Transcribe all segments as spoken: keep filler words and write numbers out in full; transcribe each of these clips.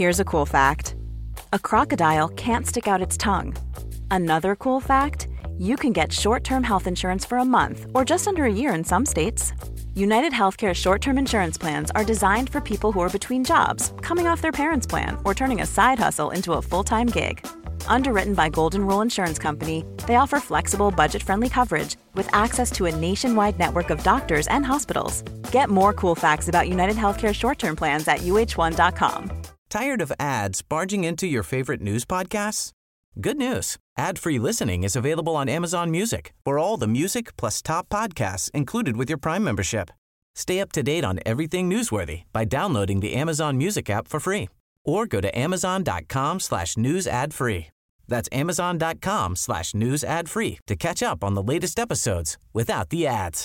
Here's a cool fact. A crocodile can't stick out its tongue. Another cool fact, you can get short-term health insurance for a month or just under a year in some states. United Healthcare short-term insurance plans are designed for people who are between jobs, coming off their parents' plan, or turning a side hustle into a full-time gig. Underwritten by Golden Rule Insurance Company, they offer flexible, budget-friendly coverage with access to a nationwide network of doctors and hospitals. Get more cool facts about United Healthcare short-term plans at U H one dot com. Tired of ads barging into your favorite news podcasts? Good news. Ad-free listening is available on Amazon Music for all the music plus top podcasts included with your Prime membership. Stay up to date on everything newsworthy by downloading the Amazon Music app for free or go to amazon.com slash news ad free. That's amazon.com slash news ad free to catch up on the latest episodes without the ads.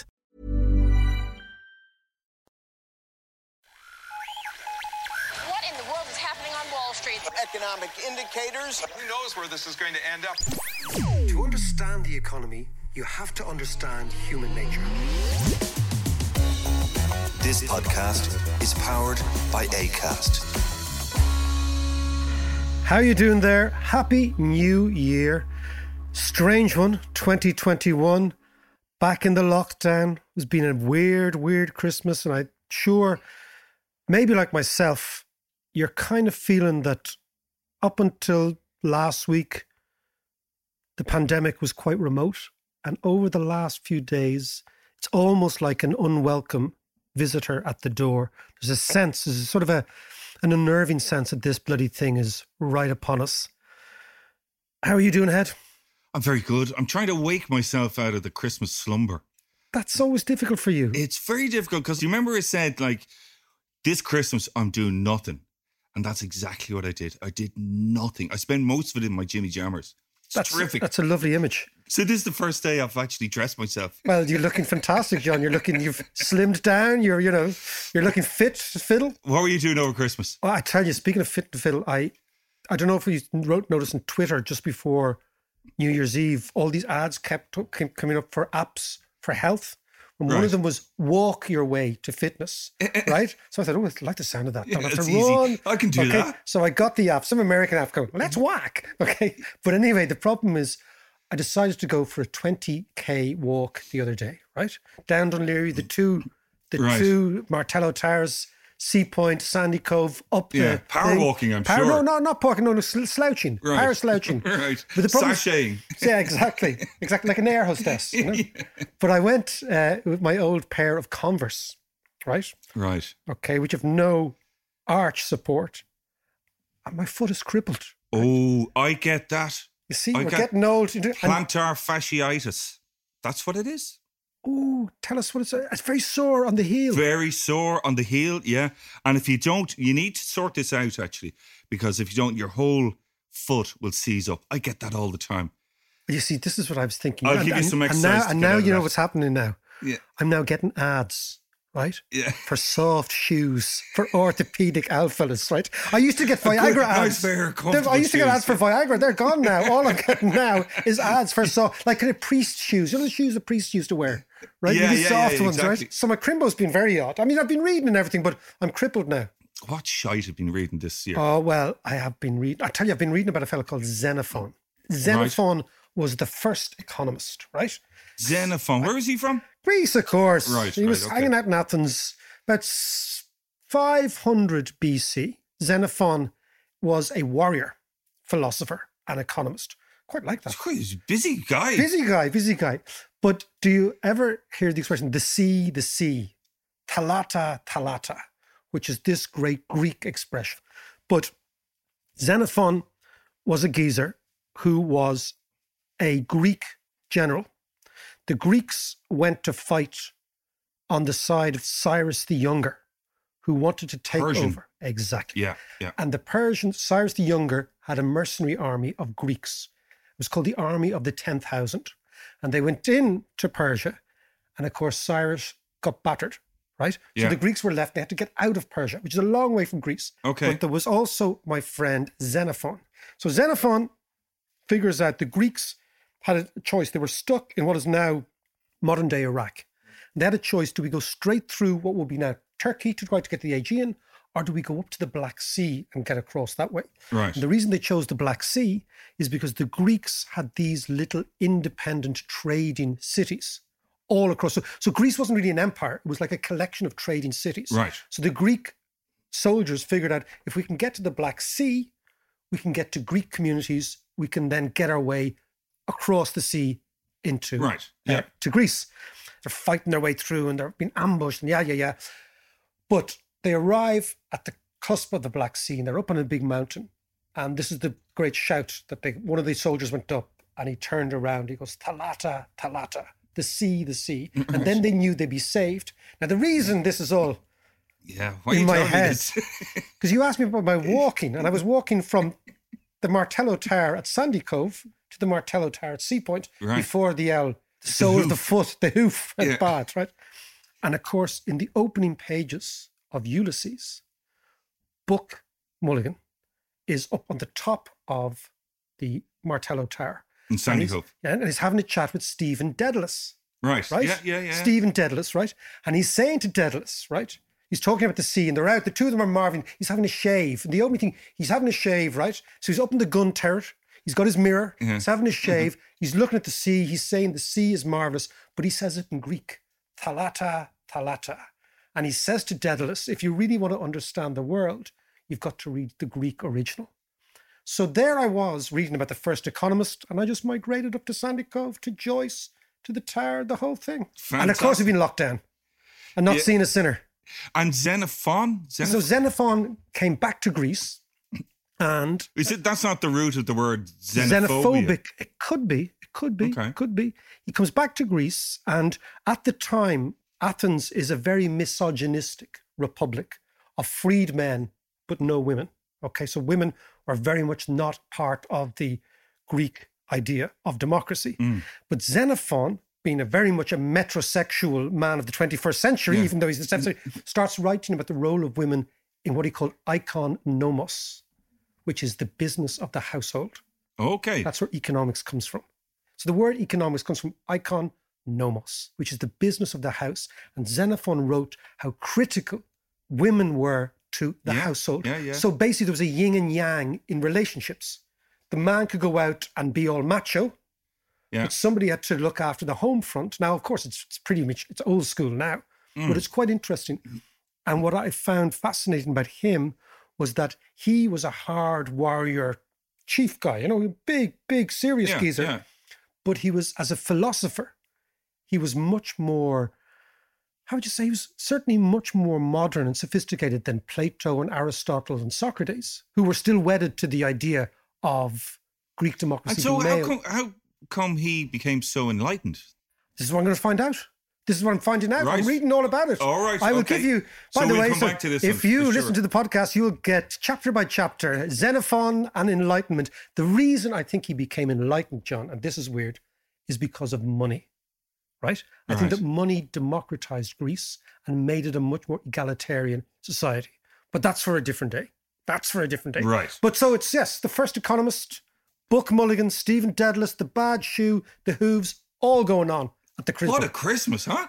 What in the world is happening on Wall Street? Economic indicators. Who knows where this is going to end up? To understand the economy, you have to understand human nature. This podcast is powered by Acast. How you doing there? Happy New Year. Strange one, twenty twenty-one. Back in the lockdown. It's been a weird, weird Christmas, and I'm sure, maybe like myself, you're kind of feeling that up until last week, the pandemic was quite remote. And over the last few days, it's almost like an unwelcome visitor at the door. There's a sense, there's a sort of a an unnerving sense that this bloody thing is right upon us. How are you doing, Ed? I'm very good. I'm trying to wake myself out of the Christmas slumber. That's always difficult for you. It's very difficult because you remember I said, like, this Christmas I'm doing nothing. And that's exactly what I did. I did nothing. I spent most of it in my Jimmy Jammers. It's that's, terrific. That's a lovely image. So this is the first day I've actually dressed myself. Well, you're looking fantastic, John. You're looking, you've slimmed down. You're, you know, you're looking fit to fiddle. What were you doing over Christmas? Well, I tell you, speaking of fit to fiddle, I, I don't know if you wrote notice on Twitter just before New Year's Eve, all these ads kept kept coming up for apps for health. And one Right. of them was walk your way to fitness, right? So I thought, oh, I like the sound of that. Don't Yeah, have to it's easy. run. I can do okay? that. So I got the app, some American app going, let's whack. Okay. But anyway, the problem is I decided to go for a twenty K walk the other day, right? Down Dunleary, the two, the Right. two Martello Towers, Sea Point, Sandy Cove, up Yeah, the power thing. walking, I'm power, sure. No, no, not parking, no, no, sl- slouching, Right. power slouching. Right. But the problem is- Sashaying. yeah, exactly. Exactly like an air hostess. You know? Yeah. But I went uh, with my old pair of Converse, right? Right. Okay, which have no arch support. And my foot is crippled. Oh, I get that. You see, I we're get getting old. You do- and- Plantar fasciitis. That's what it is. Oh, tell us what it's. It's very sore on the heel. Very sore on the heel, yeah. And if you don't, you need to sort this out, actually, because if you don't, your whole foot will seize up. I get that all the time. You see, this is what I was thinking. I'll and, give you and- some and exercise now, to and get now out of you know that. what's happening now. Yeah. I'm now getting ads, right? Yeah. For soft shoes for orthopedic alphalas, right? I used to get A good, Viagra nice ads. pair of They're- comfortable I used to get shoes. ads for Viagra. They're gone now. All I'm getting now is ads for soft, like kind of priest shoes. You know the shoes the priests used to wear, right? Yeah, These yeah, soft yeah, ones, exactly. right? So my crimbo's been very odd. I mean, I've been reading and everything, but I'm crippled now. What shite have you been reading this year? Oh, well, I have been reading. I tell you, I've been reading about a fellow called Xenophon. Xenophon was the first economist, right? Xenophon. Where is he from? Greece, of course. Right, He right, was okay. hanging out in Athens about s- five hundred B C. Xenophon was a warrior, philosopher, and economist. Quite like that. He's quite he's a busy guy. Busy guy, busy guy. But do you ever hear the expression, the sea, the sea, thalata, thalata, which is this great Greek expression? But Xenophon was a geezer who was a Greek general. The Greeks went to fight on the side of Cyrus the Younger, who wanted to take Persian. over. Exactly. Yeah, yeah. And the Persians, Cyrus the Younger, had a mercenary army of Greeks. It was called the Army of the ten thousand. And they went in to Persia. And of course, Cyrus got battered, right? Yeah. So the Greeks were left. They had to get out of Persia, which is a long way from Greece. Okay. But there was also my friend Xenophon. So Xenophon figures out the Greeks had a choice. They were stuck in what is now modern day Iraq. And they had a choice. Do we go straight through what will be now Turkey to try to get to the Aegean, or do we go up to the Black Sea and get across that way? Right. And the reason they chose the Black Sea is because the Greeks had these little independent trading cities all across. So, so Greece wasn't really an empire. It was like a collection of trading cities. Right. So the Greek soldiers figured out if we can get to the Black Sea, we can get to Greek communities. We can then get our way across the sea into right. uh, yeah. to Greece. They're fighting their way through and they're being ambushed and yeah, yeah, yeah. But they arrive at the cusp of the Black Sea and they're up on a big mountain. And this is the great shout that they, one of the soldiers went up and he turned around. He goes, Thalata, Thalata, the sea, the sea. And then they knew they'd be saved. Now, the reason this is all yeah, why in you my telling me head, this? because you asked me about my walking, and I was walking from the Martello Tower at Sandy Cove to the Martello Tower at Sea Point right. before the L, the sole of the foot, the hoof at yeah. Bath, right? And of course, in the opening pages of Ulysses, Buck Mulligan is up on the top of the Martello Tower. In Sandy and Cove. Yeah, and he's having a chat with Stephen Dedalus. Right. Right? Yeah, yeah, yeah. Stephen Dedalus, right? And he's saying to Dedalus, right? He's talking about the sea and they're out. The two of them are marveling. He's having a shave. And the opening thing, he's having a shave, right? So he's up in the gun turret. He's got his mirror. Yeah. He's having a shave. Mm-hmm. He's looking at the sea. He's saying the sea is marvelous, but he says it in Greek. Thalata, Thalata. And he says to Dedalus, if you really want to understand the world, you've got to read the Greek original. So there I was reading about the first Economist, and I just migrated up to Sandy Cove, to Joyce, to the Tower, the whole thing. Fantastic. And of course we've been locked down and not yeah. seen a sinner. And Xenophon? Xenophon? So Xenophon came back to Greece and... Is it? That's not the root of the word xenophobia. Xenophobic. It could be. It could be. Okay. It could be. He comes back to Greece, and at the time, Athens is a very misogynistic republic of freed men, but no women. Okay, so women are very much not part of the Greek idea of democracy. Mm. But Xenophon, being a very much a metrosexual man of the twenty-first century, Yeah. even though he's the seventh century, starts writing about the role of women in what he called icon nomos, which is the business of the household. Okay. That's where economics comes from. So the word economics comes from icon nomos, which is the business of the house. And Xenophon wrote how critical women were to the Yeah, household. yeah, yeah. So basically there was a yin and yang in relationships. The man could go out and be all macho, yeah. but somebody had to look after the home front. Now, of course, it's, it's pretty much, it's old school now, Mm. but it's quite interesting. And what I found fascinating about him was that he was a hard warrior chief guy, you know, big, big, serious Yeah, geezer. yeah. But he was, as a philosopher, he was much more, how would you say, he was certainly much more modern and sophisticated than Plato and Aristotle and Socrates, who were still wedded to the idea of Greek democracy And so being how male. come, how come he became so enlightened? This is what I'm going to find out. This is what I'm finding out. Right. I'm reading all about it. All right, I will okay. give you, by So the we'll way, come so back to this if one, you for listen sure. to the podcast, you'll get chapter by chapter, Xenophon and enlightenment. The reason I think he became enlightened, John, and this is weird, is because of money, right? I think Right. that money democratized Greece and made it a much more egalitarian society. But that's for a different day. That's for a different day. Right. But so it's, yes, the first Economist, Buck Mulligan, Stephen Dedalus, the Bad Shoe, the Hooves, all going on at the Christmas. What a Christmas, huh?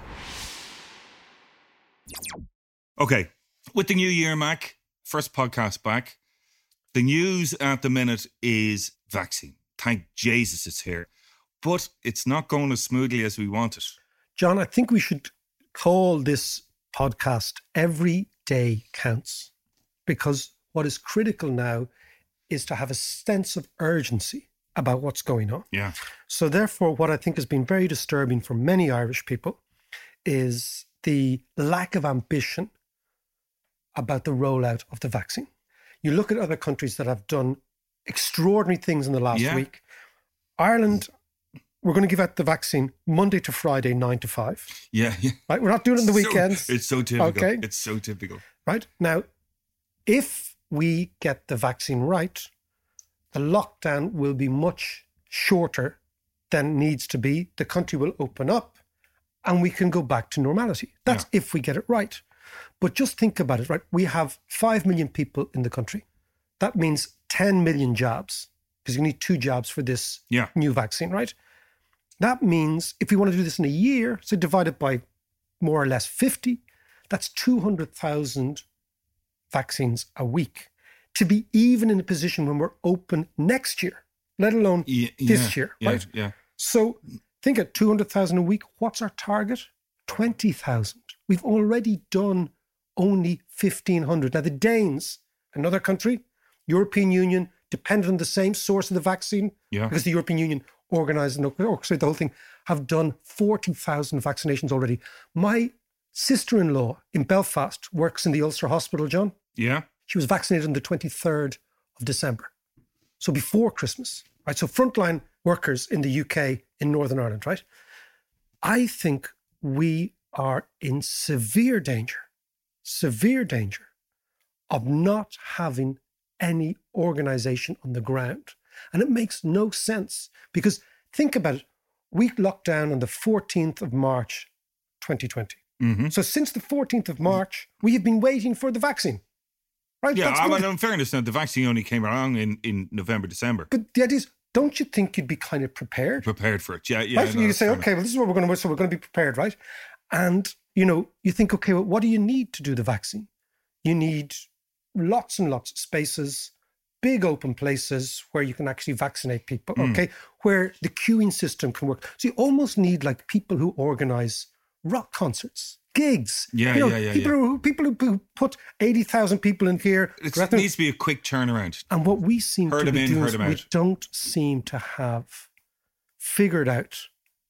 Okay. With the new year, Mac, first podcast back. The news at the minute is vaccine. Thank Jesus it's here. But it's not going as smoothly as we want it. John, I think we should call this podcast Every Day Counts, because what is critical now is to have a sense of urgency about what's going on. Yeah. So therefore, what I think has been very disturbing for many Irish people is the lack of ambition about the rollout of the vaccine. You look at other countries that have done extraordinary things in the last Yeah. week. Ireland, we're going to give out the vaccine Monday to Friday, nine to five. Yeah, yeah. Right? We're not doing it on the So- weekends. it's so typical. Okay. It's so typical. Right? Now, if we get the vaccine right, the lockdown will be much shorter than needs to be. The country will open up and we can go back to normality. That's Yeah. if we get it right. But just think about it, right? We have five million people in the country. That means ten million jobs, because you need two jobs for this Yeah. new vaccine, right? That means if we want to do this in a year, so divided by more or less fifty, that's two hundred thousand vaccines a week to be even in a position when we're open next year, let alone Yeah, this yeah, year, yeah, right? Yeah. So think at two hundred thousand a week, what's our target? twenty thousand. We've already done only fifteen hundred. Now the Danes, another country, European Union, dependent on the same source of the vaccine, Yeah. because the European Union organised and orchestrated the whole thing, have done forty thousand vaccinations already. My sister-in-law in Belfast works in the Ulster Hospital, John. Yeah. She was vaccinated on the twenty-third of December. So before Christmas, right? So frontline workers in the U K, in Northern Ireland, right? I think we are in severe danger, severe danger of not having any organisation on the ground. And it makes no sense because think about it. We locked down on the fourteenth of March, twenty twenty. Mm-hmm. So since the fourteenth of March, we have been waiting for the vaccine. Right? Yeah, That's I good. mean, in fairness, now, the vaccine only came along in, in November, December. But the idea is, don't you think you'd be kind of prepared? Prepared for it. Yeah, yeah. Right? no, You that's say, fair okay, well, this is what we're going to do, so we're going to be prepared, right? And, you know, you think, okay, well, what do you need to do the vaccine? You need lots and lots of spaces, big open places where you can actually vaccinate people, Mm. okay? Where the queuing system can work. So you almost need like people who organise rock concerts, gigs. Yeah, you know, yeah, yeah, People, yeah. Who, people who- who put eighty thousand people in here. It's, rather it than- needs to be a quick turnaround. and what we seem Herd to them be in, doing herd is them we out. don't seem to have figured out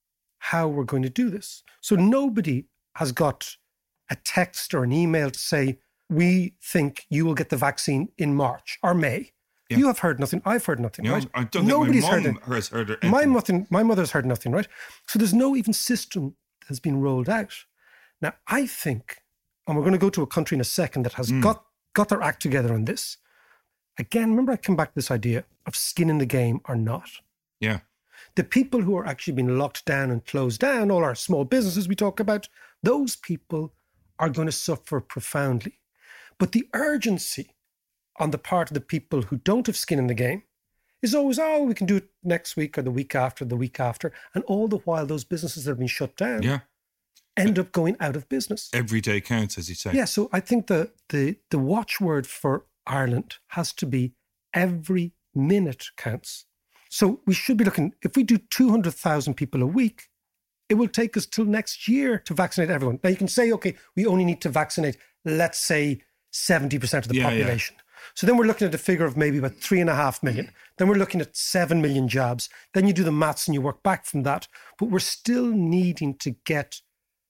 how we're going to do this. So nobody has got a text or an email to say, we think you will get the vaccine in March or May. Yeah. You have heard nothing. I've heard nothing, No, right? I don't Nobody's think my heard mum it. has heard it. My, mother, my mother's heard nothing, right? So there's no even system that has been rolled out. Now, I think, and we're going to go to a country in a second that has Mm. got, got their act together on this. Again, remember I come back to this idea of skin in the game or not. Yeah. The people who are actually being locked down and closed down, all our small businesses we talk about, those people are going to suffer profoundly. But the urgency on the part of the people who don't have skin in the game is always, oh, we can do it next week or the week after, the week after. And all the while, those businesses that have been shut down Yeah. end up going out of business. Every day counts, as you say. Yeah, so I think the, the, the watchword for Ireland has to be every minute counts. So we should be looking, if we do two hundred thousand people a week, it will take us till next year to vaccinate everyone. Now you can say, okay, we only need to vaccinate, let's say, seventy percent of the Yeah, yeah. population. So then we're looking at a figure of maybe about three and a half million. Then we're looking at seven million jobs. Then you do the maths and you work back from that. But we're still needing to get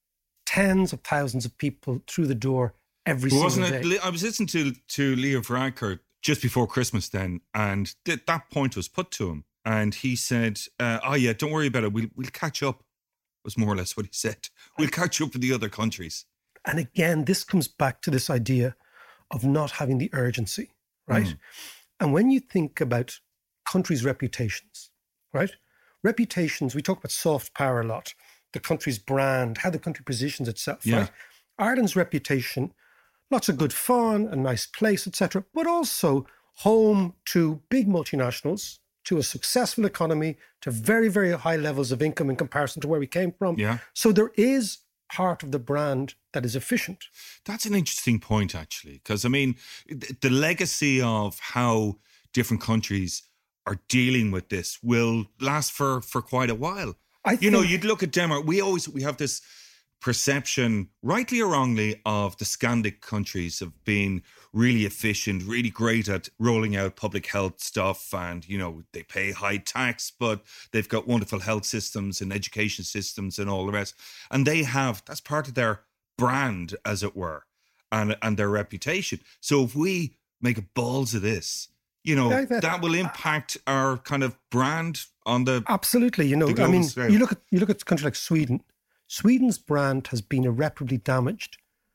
tens of thousands of people through the door every single Wasn't day. it? Li- I was listening to to Leo Varadkar just before Christmas then, and th- that point was put to him, and he said, uh, "Oh yeah, don't worry about it. We'll we'll catch up." Was more or less what he said. We'll catch up with the other countries. And again, this comes back to this idea of not having the urgency, right? Mm. And when you think about countries' reputations, right? Reputations, we talk about soft power a lot, the country's brand, how the country positions itself, Yeah. right? Ireland's reputation, lots of good fun, a nice place, et cetera, but also home to big multinationals, to a successful economy, to very, very high levels of income in comparison to where we came from. Yeah. So there is part of the brand that is efficient. That's an interesting point, actually, because I mean, th- the legacy of how different countries are dealing with this will last for for quite a while. I You know, think- you'd look at Denmark. We always we have this perception, rightly or wrongly, of the Scandic countries of being really efficient, really great at rolling out public health stuff, and you know they pay high tax, but they've got wonderful health systems and education systems and all the rest. And they have that's part of their brand, as it were, and and their reputation. So if we make a balls of this, you know, Yeah, that- that will impact our kind of brand on the. Absolutely. You know, the I global mean, scale. you look at you look at a country like Sweden. Sweden's brand has been irreparably damaged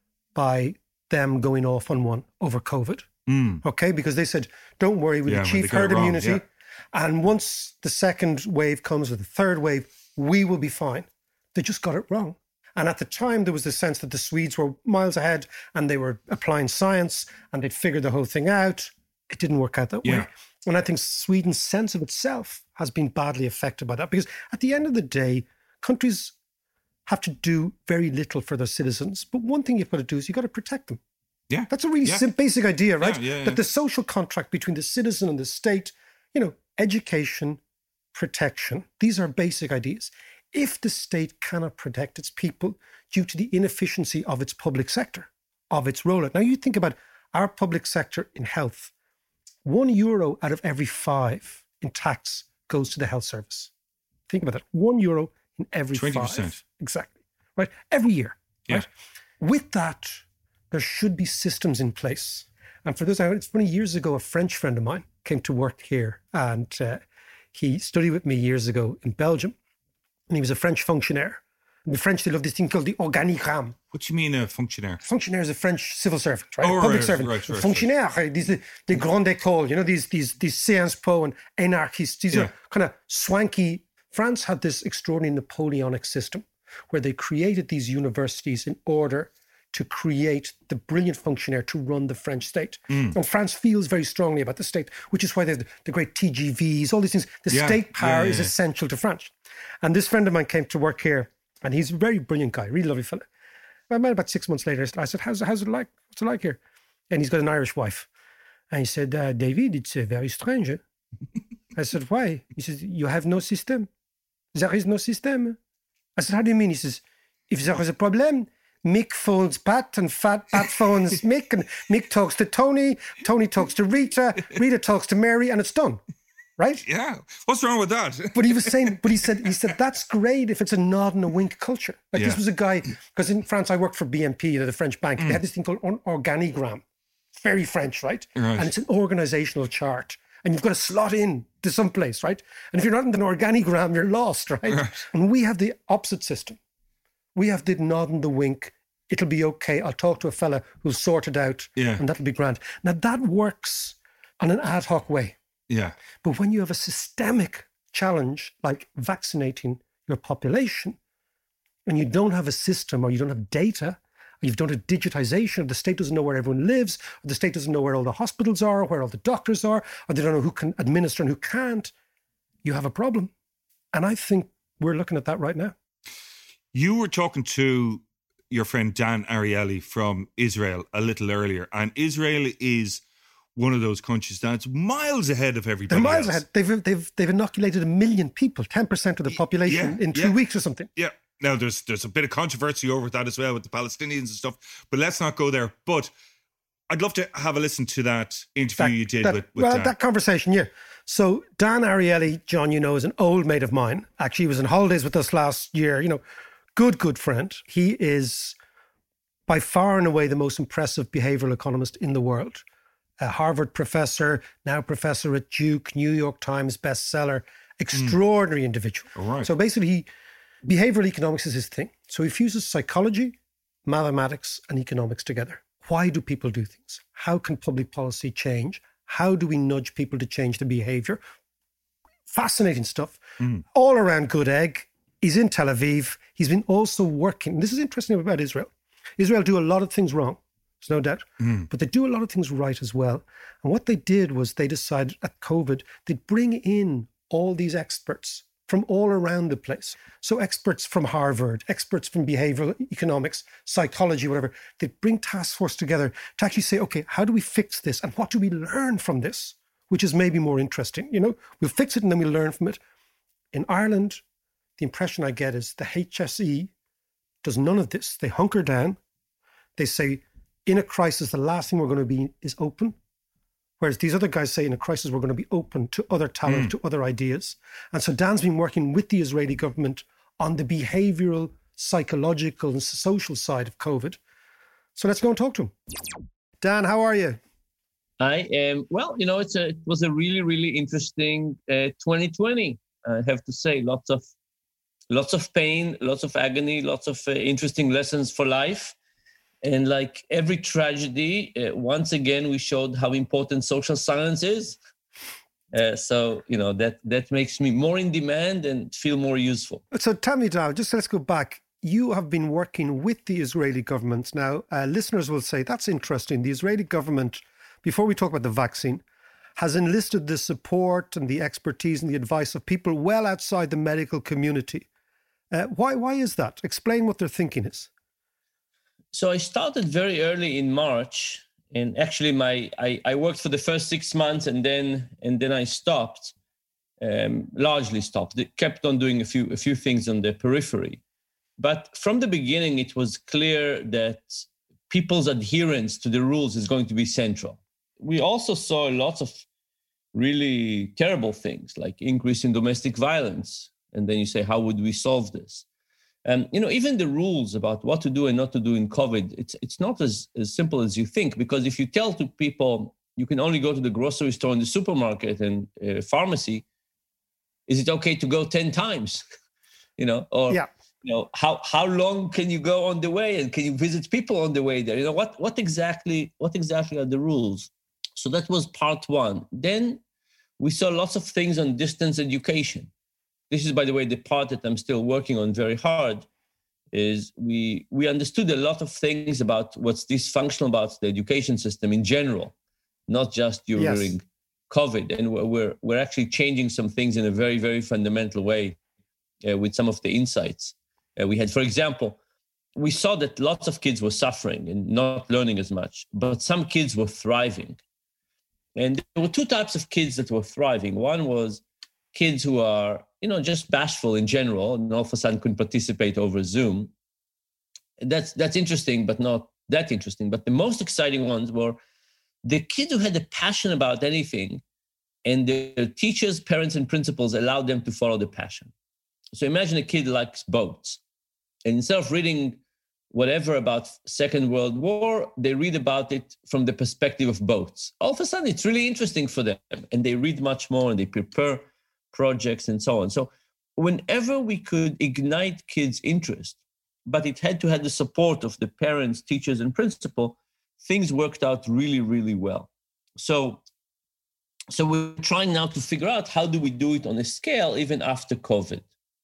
by them going off on one over COVID. Mm. Okay, because they said, "Don't worry, we'll Yeah, when achieve they got it herd wrong, immunity, yeah. and once the second wave comes or the third wave, we will be fine." They just got it wrong. And at the time, there was the sense that the Swedes were miles ahead and they were applying science and they'd figured the whole thing out. It didn't work out that Yeah. way. And I think Sweden's sense of itself has been badly affected by that, because at the end of the day, countries have to do very little for their citizens. But one thing you've got to do is you've got to protect them. Yeah. That's a really yeah. sim- basic idea, right? Yeah, yeah, yeah. That the social contract between the citizen and the state, you know, education, protection, these are basic ideas. If the state cannot protect its people due to the inefficiency of its public sector, of its rollout. Now you think about our public sector in health. One euro out of every five in tax goes to the health service. Think about that. One euro in every twenty percent. five. Exactly. Right? Every year. Yeah. Right? With that, there should be systems in place. And for those, it's funny, years ago, a French friend of mine came to work here, and uh, he studied with me years ago in Belgium, and he was a French functionaire. In the French, they love this thing called the organigramme. What do you mean a functionaire? Functionaire is a French civil servant, right? Oh, a public right, servant. right, right, Fonctionnaire, right. These the, the grande école, you know, these these these Sciences Po and anarchists. These Yeah. are kind of swanky. France had this extraordinary Napoleonic system where they created these universities in order to create the brilliant functionaire to run the French state. Mm. And France feels very strongly about the state, which is why they have the, the great T G Vs, all these things. The Yeah, state power yeah, yeah, is yeah. essential to France. And this friend of mine came to work here, and he's a very brilliant guy, really lovely fella. I met about six months later. I said, how's, how's it like? What's it like here? And he's got an Irish wife. And he said, uh, David, it's uh, very strange. eh?" I said, why? He says, you have no system. There is no system. I said, how do you mean? He says, if there is a problem, Mick phones Pat and Fat, Pat phones Mick, and Mick talks to Tony, Tony talks to Rita, Rita talks to Mary, and it's done. Right? Yeah. What's wrong with that? But he was saying, but he said, he said, that's great if it's a nod and a wink culture. Like Yeah. this was a guy, because in France, I worked for B N P, you know, the French bank. Mm. They had this thing called an organigramme. Very French, right? Right. And it's an organizational chart. And you've got to slot in to some place, right? And if you're not in an organigramme, you're lost, right? Right. And we have the opposite system. We have the nod and the wink. It'll be okay. I'll talk to a fella who'll sort it out. Yeah. And that'll be grand. Now that works on an ad hoc way. Yeah. But when you have a systemic challenge like vaccinating your population, and you don't have a system, or you don't have data, or you've done a digitization, or the state doesn't know where everyone lives, or the state doesn't know where all the hospitals are, or where all the doctors are, or they don't know who can administer and who can't, you have a problem. And I think we're looking at that right now. You were talking to your friend Dan Ariely from Israel a little earlier, and Israel is one of those countries that's miles ahead of everybody They're miles else. ahead. They've, they've, they've inoculated a million people, ten percent of the population Yeah, in two yeah. weeks or something. Yeah. Now, there's there's a bit of controversy over that as well with the Palestinians and stuff, but let's not go there. But I'd love to have a listen to that interview That- you did that- with, with well, Dan. that conversation, yeah. So Dan Ariely, John, you know, is an old mate of mine. Actually, he was on holidays with us last year. You know, good, good friend. He is by far and away the most impressive behavioral economist in the world. A Harvard professor, now professor at Duke, New York Times bestseller, extraordinary individual. All right. So basically, he, behavioral economics is his thing. So he fuses psychology, mathematics, and economics together. Why do people do things? How can public policy change? How do we nudge people to change their behavior? Fascinating stuff. All around good egg. He's in Tel Aviv. He's been also working. This is interesting about Israel. Israel do a lot of things wrong. There's no doubt. But they do a lot of things right as well. And what they did was they decided at COVID, they'd bring in all these experts from all around the place. So experts from Harvard, experts from behavioral economics, psychology, whatever. They'd bring task force together to actually say, okay, how do we fix this? And what do we learn from this? Which is maybe more interesting. You know, we'll fix it and then we'll learn from it. In Ireland, the impression I get is the H S E does none of this. They hunker down. They say, in a crisis, the last thing we're going to be is open. Whereas these other guys say in a crisis, we're going to be open to other talent, mm. to other ideas. And so Dan's been working with the Israeli government on the behavioral, psychological and social side of COVID. So let's go and talk to him. Dan, how are you? I am, well, you know, it's a, it was a really, really interesting uh, twenty twenty. I have to say, lots of, lots of pain, lots of agony, lots of uh, interesting lessons for life. And like every tragedy, uh, once again, we showed how important social science is. Uh, so, you know, that that makes me more in demand and feel more useful. So tell me, Dow, just let's go back. You have been working with the Israeli government. Now, uh, listeners will say, that's interesting. The Israeli government, before we talk about the vaccine, has enlisted the support and the expertise and the advice of people well outside the medical community. Uh, why, why is that? Explain what their thinking is. So I started very early in March, and actually, my I, I worked for the first six months, and then and then I stopped, um, largely stopped. It kept on doing a few a few things on the periphery, but from the beginning, it was clear that people's adherence to the rules is going to be central. We also saw lots of really terrible things, like increase in domestic violence, and then you say, how would we solve this? Um, you know, even the rules about what to do and not to do in COVID, it's it's not as, as simple as you think, because if you tell to people you can only go to the grocery store and the supermarket and uh, pharmacy, is it okay to go ten times? you know, or yeah. you know, how how long can you go on the way, and can you visit people on the way there? You know, what what exactly what exactly are the rules? So that was part one. Then we saw lots of things on distance education. This is, by the way, the part that I'm still working on very hard, is we we understood a lot of things about what's dysfunctional about the education system in general, not just during yes. COVID. And we're we're actually changing some things in a very, very fundamental way uh, with some of the insights uh, we had. For example, we saw that lots of kids were suffering and not learning as much, but some kids were thriving. And there were two types of kids that were thriving. One was kids who are, you know, just bashful in general, and all of a sudden couldn't participate over Zoom. That's that's interesting, but not that interesting. But the most exciting ones were the kids who had a passion about anything, and their teachers, parents, and principals allowed them to follow the passion. So imagine a kid likes boats, and instead of reading whatever about Second World War, they read about it from the perspective of boats. All of a sudden, it's really interesting for them, and they read much more, and they prepare projects and so on. So whenever we could ignite kids' interest, but it had to have the support of the parents, teachers, and principal, things worked out really, really well. So, so we're trying now to figure out how do we do it on a scale even after COVID.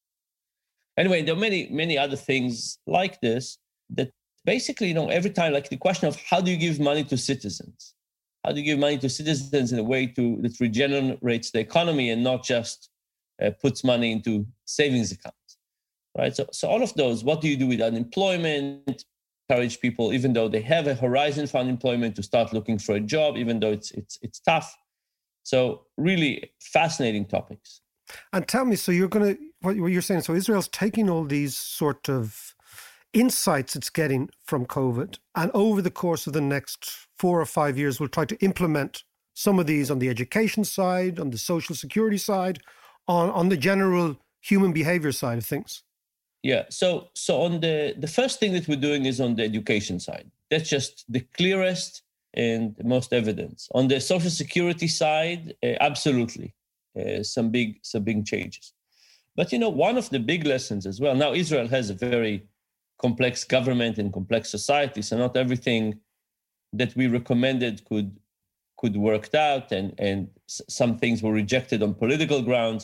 Anyway, there are many, many other things like this that basically, you know, every time, like the question of how do you give money to citizens? How do you give money to citizens in a way to that regenerates the economy and not just uh, puts money into savings accounts, right? So, so all of those, what do you do with unemployment? Encourage people, even though they have a horizon for unemployment, to start looking for a job, even though it's it's it's tough. So really fascinating topics. And tell me, so you're going to, what you're saying, so Israel's taking all these sort of insights it's getting from COVID, and over the course of the next four or five years, we'll try to implement some of these on the education side, on the social security side, on, on the general human behavior side of things. Yeah. So so on the, the first thing that we're doing is on the education side. That's just the clearest and most evidence. On the social security side, uh, absolutely, uh, some big some big changes. But, you know, one of the big lessons as well, now Israel has a very complex government and complex society, so not everything that we recommended could could work out, and, and some things were rejected on political grounds.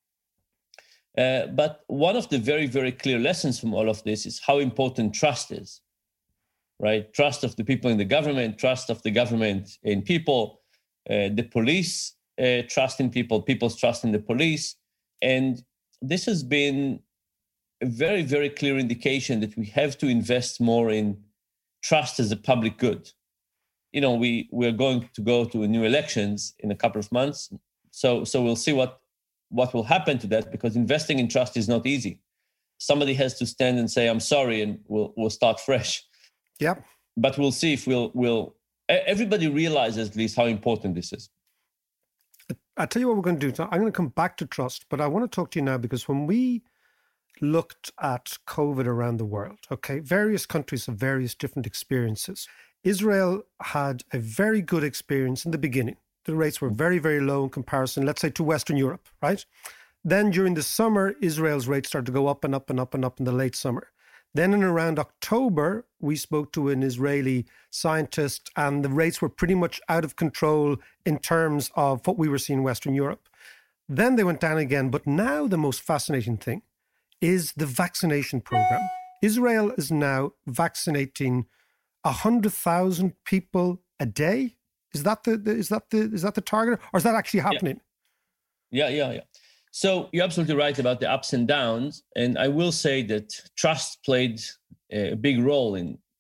Uh, but one of the very, very clear lessons from all of this is how important trust is, right? Trust of the people in the government, trust of the government in people, uh, the police uh, trust in people, people's trust in the police. And this has been a very, very clear indication that we have to invest more in trust as a public good. You know, we, we're going to go to new elections in a couple of months. So, so we'll see what, what will happen to that, because investing in trust is not easy. Somebody has to stand and say, I'm sorry, and we'll, we'll start fresh. Yeah. But we'll see if we'll, we'll, everybody realizes at least how important this is. I'll tell you what we're going to do. I'm going to come back to trust, but I want to talk to you now, because when we looked at COVID around the world, okay, various countries have various different experiences. Israel had a very good experience in the beginning. The rates were very, very low in comparison, let's say, to Western Europe, right? Then during the summer, Israel's rates started to go up and up and up and up in the late summer. Then in around October, we spoke to an Israeli scientist, and the rates were pretty much out of control in terms of what we were seeing in Western Europe. Then they went down again. But now the most fascinating thing is the vaccination program. Israel is now vaccinating one hundred thousand people a day. Is that the, the is that the is that the target, or is that actually happening? Yeah, yeah, yeah. yeah. So you're absolutely right about the ups and downs, and I will say that trust played a big role in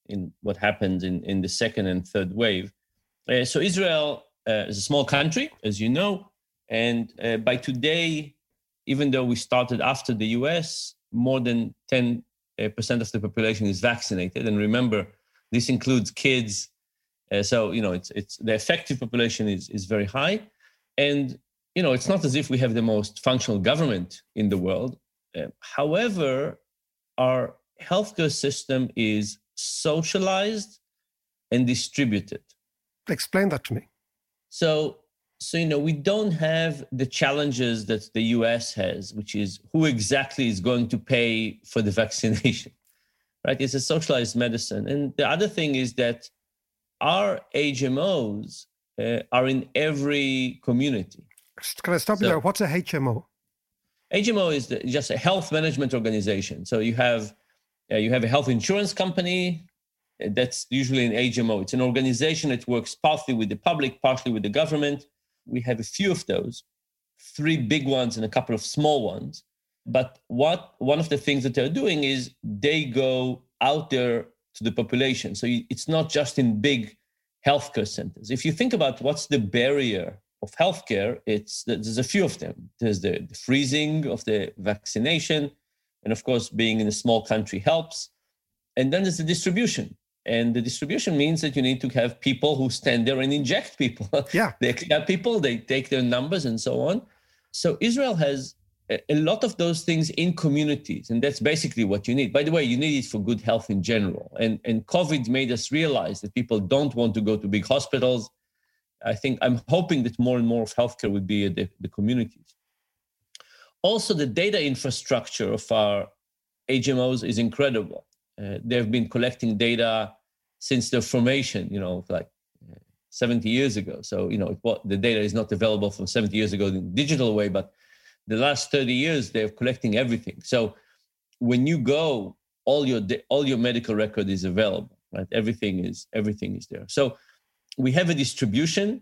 in what happens in, in the second and third wave. Uh, so Israel uh, is a small country, as you know, and uh, by today, even though we started after the U S, more than ten percent of the population is vaccinated. And remember, this includes kids. Uh, so, you know, it's it's the effective population is, is very high. And, you know, it's not as if we have the most functional government in the world. Uh, however, our healthcare system is socialized and distributed. Explain that to me. So, so you know, we don't have the challenges that the U S has, which is who exactly is going to pay for the vaccination, right? It's a socialized medicine. And the other thing is that our H M Os uh, are in every community. Can I stop you So- there? What's a H M O? H M O is the, just a health management organization. So you have uh, you have a health insurance company. uh, That's usually an H M O. It's an organization that works partly with the public, partly with the government. We have a few of those, three big ones and a couple of small ones. But what one of the things that they're doing is they go out there to the population. So you, it's not just in big healthcare centers. If you think about what's the barrier of healthcare, it's there's a few of them. There's the, the freezing of the vaccination, and of course, being in a small country helps. And then there's the distribution. And the distribution means that you need to have people who stand there and inject people. Yeah. They have people, they take their numbers and so on. So Israel has a, a lot of those things in communities, and that's basically what you need. By the way, you need it for good health in general. And, and COVID made us realize that people don't want to go to big hospitals. I think I'm hoping that more and more of healthcare would be at the, the communities. Also, the data infrastructure of our H M Os is incredible. Uh, they've been collecting data since their formation, you know, like uh, seventy years ago. So, you know, it, what, the data is not available from seventy years ago in a digital way, but the last thirty years, they're collecting everything. So when you go, all your all your medical record is available, right? Everything is everything is there. So we have a distribution,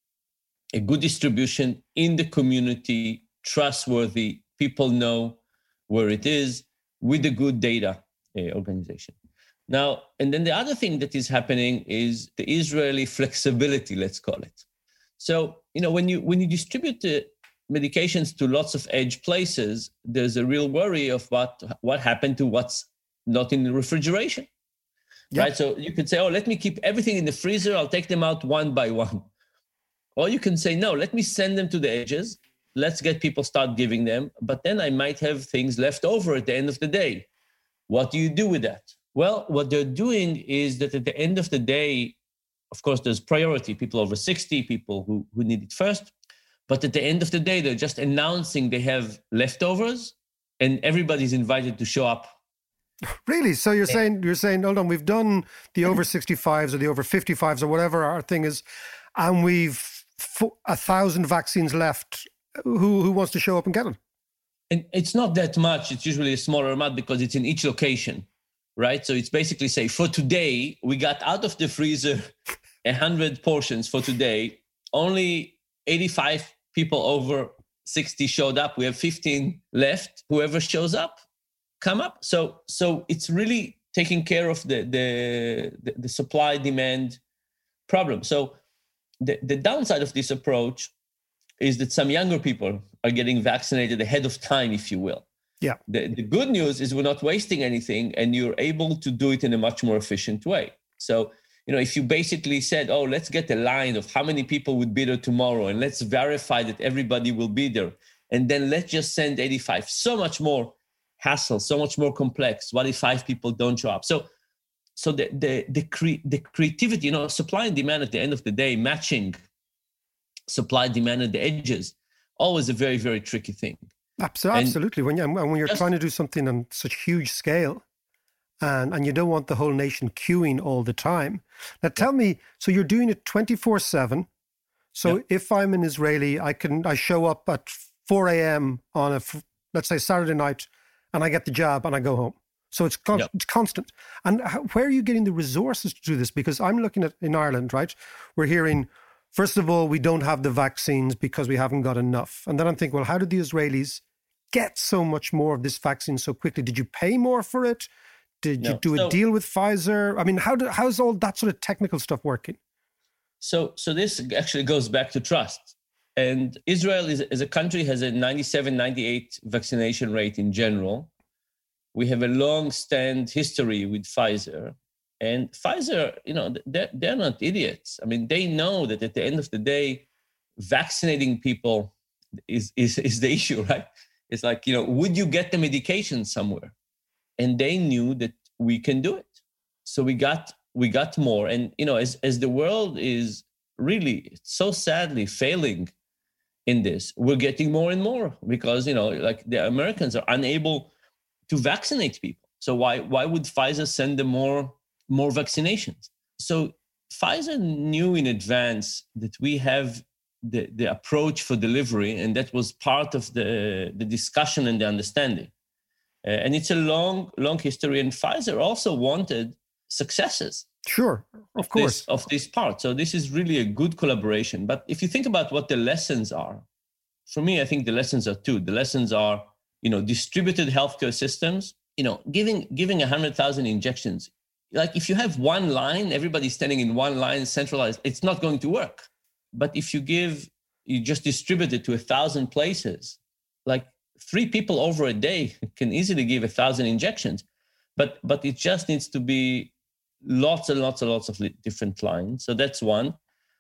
a good distribution in the community, trustworthy, people know where it is, with the good data uh, organization. Now, and then the other thing that is happening is the Israeli flexibility, let's call it. So, you know, when you when you distribute the medications to lots of edge places, there's a real worry of what what happened to what's not in the refrigeration. Yeah. Right. So you could say, oh, let me keep everything in the freezer. I'll take them out one by one. Or you can say, no, let me send them to the edges. Let's get people start giving them. But then I might have things left over at the end of the day. What do you do with that? Well, what they're doing is that at the end of the day, of course, there's priority, people over sixty, people who, who need it first. But at the end of the day, they're just announcing they have leftovers and everybody's invited to show up. Really? So you're saying, you're saying, hold on, we've done the over sixty-fives or the over fifty-fives or whatever our thing is, and we've f- a thousand vaccines left. Who who wants to show up and get them? And it's not that much. It's usually a smaller amount because it's in each location, right? So it's basically say, for today, we got out of the freezer one hundred portions for today. Only eighty-five people over sixty showed up. We have fifteen left. Whoever shows up, come up. So so it's really taking care of the the, the, the supply-demand problem. So the, the downside of this approach is that some younger people are getting vaccinated ahead of time, if you will. Yeah. The, the good news is we're not wasting anything and you're able to do it in a much more efficient way. So, you know, if you basically said, oh, let's get a line of how many people would be there tomorrow and let's verify that everybody will be there. And then let's just send eighty-five. So much more hassle, so much more complex. What if five people don't show up? So so the the the, cre- the creativity, you know, supply and demand at the end of the day, matching supply demand at the edges, always a very, very tricky thing. Absolutely. Absolutely. When, you, and when you're just, trying to do something on such huge scale and, and you don't want the whole nation queuing all the time. Now tell me, so you're doing it twenty-four seven. So yeah. If I'm an Israeli, I can I show up at four a.m. on a, let's say, Saturday night, and I get the job and I go home. So it's, con- yeah. it's constant. And how, where are you getting the resources to do this? Because I'm looking at, in Ireland, right, we're hearing, first of all, we don't have the vaccines because we haven't got enough. And then I'm thinking, well, how did the Israelis get so much more of this vaccine so quickly? Did you pay more for it? Did no. you do a so, deal with Pfizer? I mean, how do, how's all that sort of technical stuff working? So, so this actually goes back to trust. And Israel is, as a country has a ninety-seven, ninety-eight vaccination rate in general. We have a long-stand history with Pfizer. And Pfizer, you know, they're, they're not idiots. I mean, they know that at the end of the day, vaccinating people is, is, is the issue, right? It's like, you know, would you get the medication somewhere? And they knew that we can do it. So we got we got more. And, you know, as, as the world is really so sadly failing in this, we're getting more and more because, you know, like the Americans are unable to vaccinate people. So why why would Pfizer send them more, more vaccinations? So Pfizer knew in advance that we have the, the approach for delivery, and that was part of the, the discussion and the understanding. Uh, and it's a long, long history. And Pfizer also wanted successes. Sure, of, of course. This, of this part. So this is really a good collaboration. But if you think about what the lessons are, for me, I think the lessons are two. The lessons are, you know, distributed healthcare systems, you know, giving giving one hundred thousand injections. Like if you have one line, everybody standing in one line, centralized, it's not going to work. But if you give, you just distribute it to a thousand places, like three people over a day can easily give a thousand injections. But but it just needs to be lots and lots and lots of different lines. So that's one.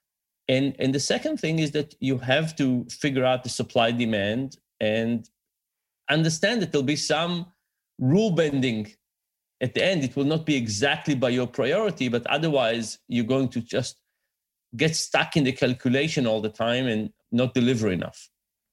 And, and the second thing is that you have to figure out the supply demand and understand that there'll be some rule bending at the end. It will not be exactly by your priority, but otherwise you're going to just get stuck in the calculation all the time and not deliver enough.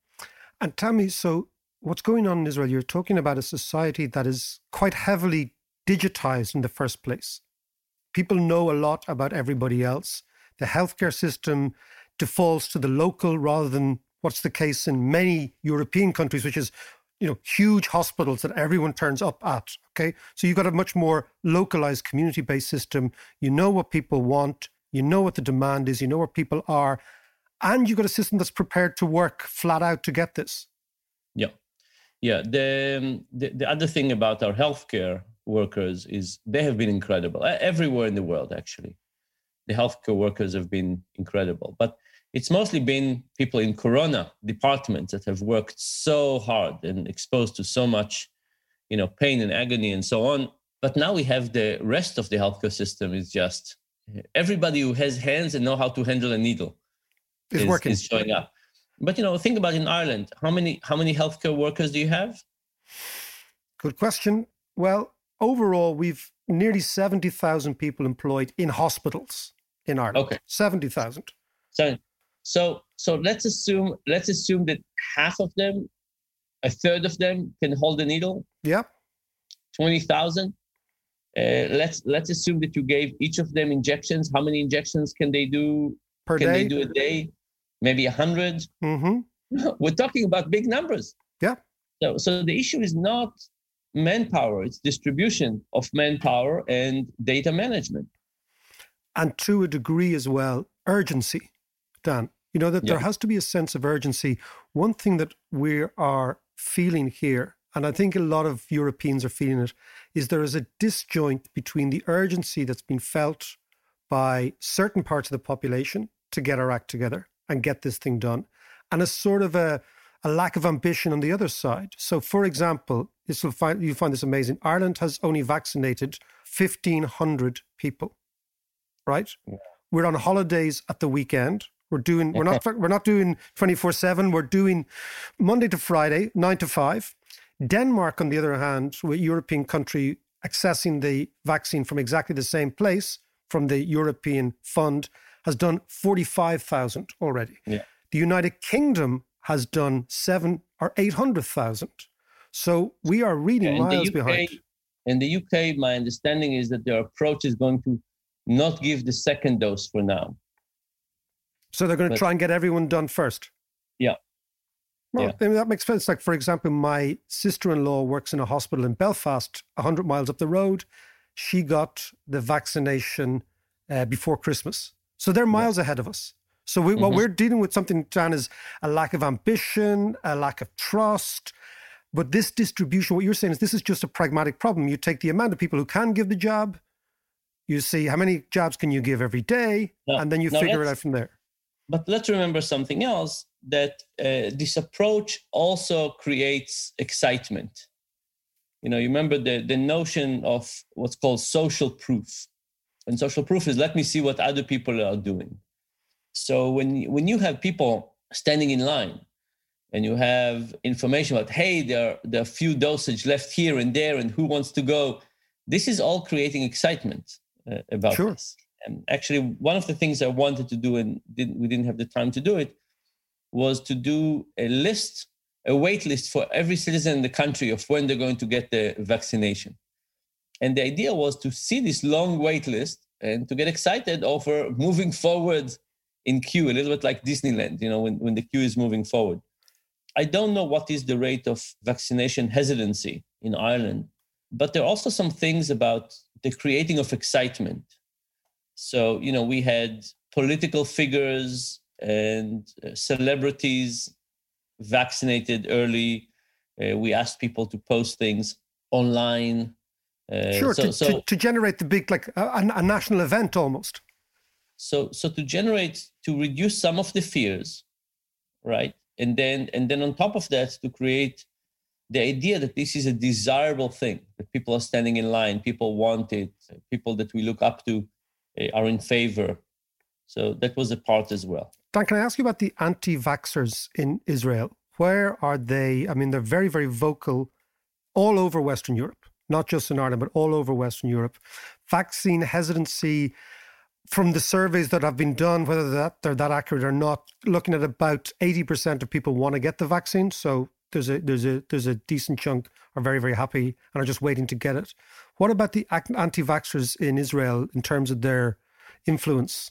And tell me, so what's going on in Israel? You're talking about a society that is quite heavily digitized in the first place. People know a lot about everybody else. The healthcare system defaults to the local rather than what's the case in many European countries, which is, you know, huge hospitals that everyone turns up at. Okay, so you've got a much more localized community-based system. You know what people want. You know what the demand is. You know where people are. And you've got a system that's prepared to work flat out to get this. Yeah. Yeah. The, the, the other thing about our healthcare workers is they have been incredible everywhere in the world, actually. The healthcare workers have been incredible. But it's mostly been people in Corona departments that have worked so hard and exposed to so much, you know, pain and agony and so on. But now we have the rest of the healthcare system is just everybody who has hands and know how to handle a needle is, is working. is showing up. But, you know, think about in Ireland, how many how many healthcare workers do you have? Good question. Well, overall, we've nearly seventy thousand people employed in hospitals in Ireland. Okay. seventy thousand. So, so, so let's assume let's assume that half of them, a third of them can hold a needle. Yeah. twenty thousand. Uh, let's let's assume that you gave each of them injections. How many injections can they do per can day? They do a day? Maybe a hundred. Mm-hmm. We're talking about big numbers. Yeah. So, so the issue is not manpower; it's distribution of manpower and data management. And to a degree as well, urgency, Dan. You know, that Yeah. there has to be a sense of urgency. One thing that we are feeling here, and I think a lot of Europeans are feeling it, is there is a disjoint between the urgency that's been felt by certain parts of the population to get our act together and get this thing done, and a sort of a, a lack of ambition on the other side. So, for example, this will find you find this amazing. Ireland has only vaccinated fifteen hundred people, right? Yeah. We're on holidays at the weekend. We're doing. We're not. We're not doing twenty-four seven. We're doing Monday to Friday, nine to five. Denmark, on the other hand, a European country accessing the vaccine from exactly the same place, from the European Fund, has done forty-five thousand already. Yeah. The United Kingdom has done seven or eight hundred thousand. So we are really Yeah, miles U K, behind. In the U K, my understanding is that their approach is going to not give the second dose for now. So they're going to But- try and get everyone done first. Yeah. Well, Yeah. I mean, that makes sense. Like, for example, my sister-in-law works in a hospital in Belfast, one hundred miles up the road. She got the vaccination uh, before Christmas. So they're miles yeah. ahead of us. So we, mm-hmm. what we're dealing with something, Dan, is a lack of ambition, a lack of trust, But this distribution, what you're saying is this is just a pragmatic problem. You take the amount of people who can give the jab, you see how many jabs can you give every day, no, and then you no, figure it out from there. But let's remember something else, that uh, this approach also creates excitement. You know, you remember the, the notion of what's called social proof. And social proof is, let me see what other people are doing. So when, when you have people standing in line and you have information about, hey, there are, there are few dosage left here and there and who wants to go, this is all creating excitement uh, about sure. this. And actually, one of the things I wanted to do, and didn't, we didn't have the time to do it, was to do a list, a wait list for every citizen in the country of when they're going to get the vaccination. And the idea was to see this long wait list and to get excited over moving forward in queue, a little bit like Disneyland, you know, when, when the queue is moving forward. I don't know what is the rate of vaccination hesitancy in Ireland, but there are also some things about the creating of excitement. So, you know, we had political figures and uh, celebrities vaccinated early. Uh, we asked people to post things online. Uh, sure, so, to, so, to, to generate the big, like a, a national event almost. So, so to generate, to reduce some of the fears, right? And then, and then on top of that, to create the idea that this is a desirable thing, that people are standing in line, people want it, people that we look up to are in favor. So that was a part as well. Dan, can I ask you about the anti-vaxxers in Israel? Where are they? I mean, they're very, very vocal all over Western Europe, not just in Ireland, but all over Western Europe. Vaccine hesitancy, from the surveys that have been done, whether that they're that accurate or not, looking at about eighty percent of people want to get the vaccine. So there's a there's a there's a decent chunk are very, very happy and are just waiting to get it. What about the anti-vaxxers in Israel in terms of their influence?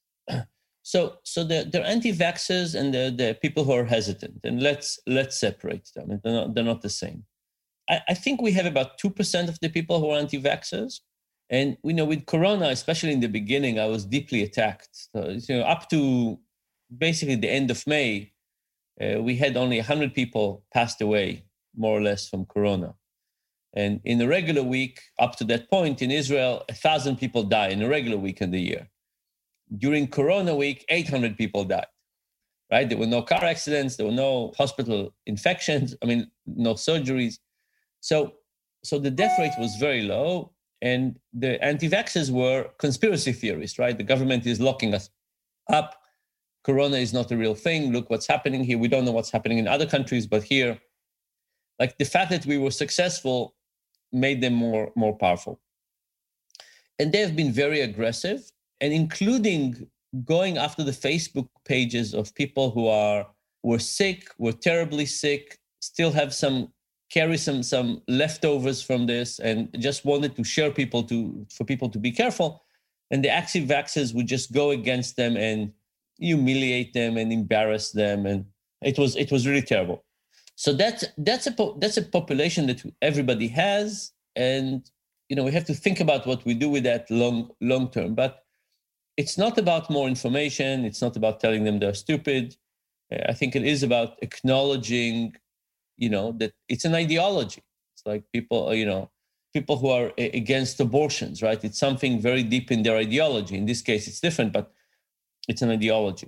So, so the they're anti-vaxxers and the the people who are hesitant, and let's let's separate them. They're not they're not the same. I, I think we have about two percent of the people who are anti-vaxxers, and you know, with Corona, especially in the beginning, I was deeply attacked. So, you know, up to basically the end of May, uh, we had only one hundred people passed away, more or less, from Corona. And in a regular week, up to that point in Israel, one thousand people die in a regular week in the year. During Corona week, eight hundred people died, right? There were no car accidents. There were no hospital infections. I mean, no surgeries. So, so the death rate was very low. And the anti-vaxxers were conspiracy theorists, right? The government is locking us up. Corona is not a real thing. Look what's happening here. We don't know what's happening in other countries, but here, like the fact that we were successful made them more, more powerful. And they have been very aggressive, and including going after the Facebook pages of people who are were sick, were terribly sick, still have some, carry some, some leftovers from this, and just wanted to share people to, for people to be careful. And the anti-vaxxers would just go against them and humiliate them and embarrass them. And it was, it was really terrible. So that's that's a po- that's a population that everybody has, and you know, we have to think about what we do with that long long term. But it's not about more information. It's not about telling them they're stupid. I think it is about acknowledging, you know, that it's an ideology. It's like people, you know, people who are against abortions, right? It's something very deep in their ideology. In this case, it's different, but it's an ideology.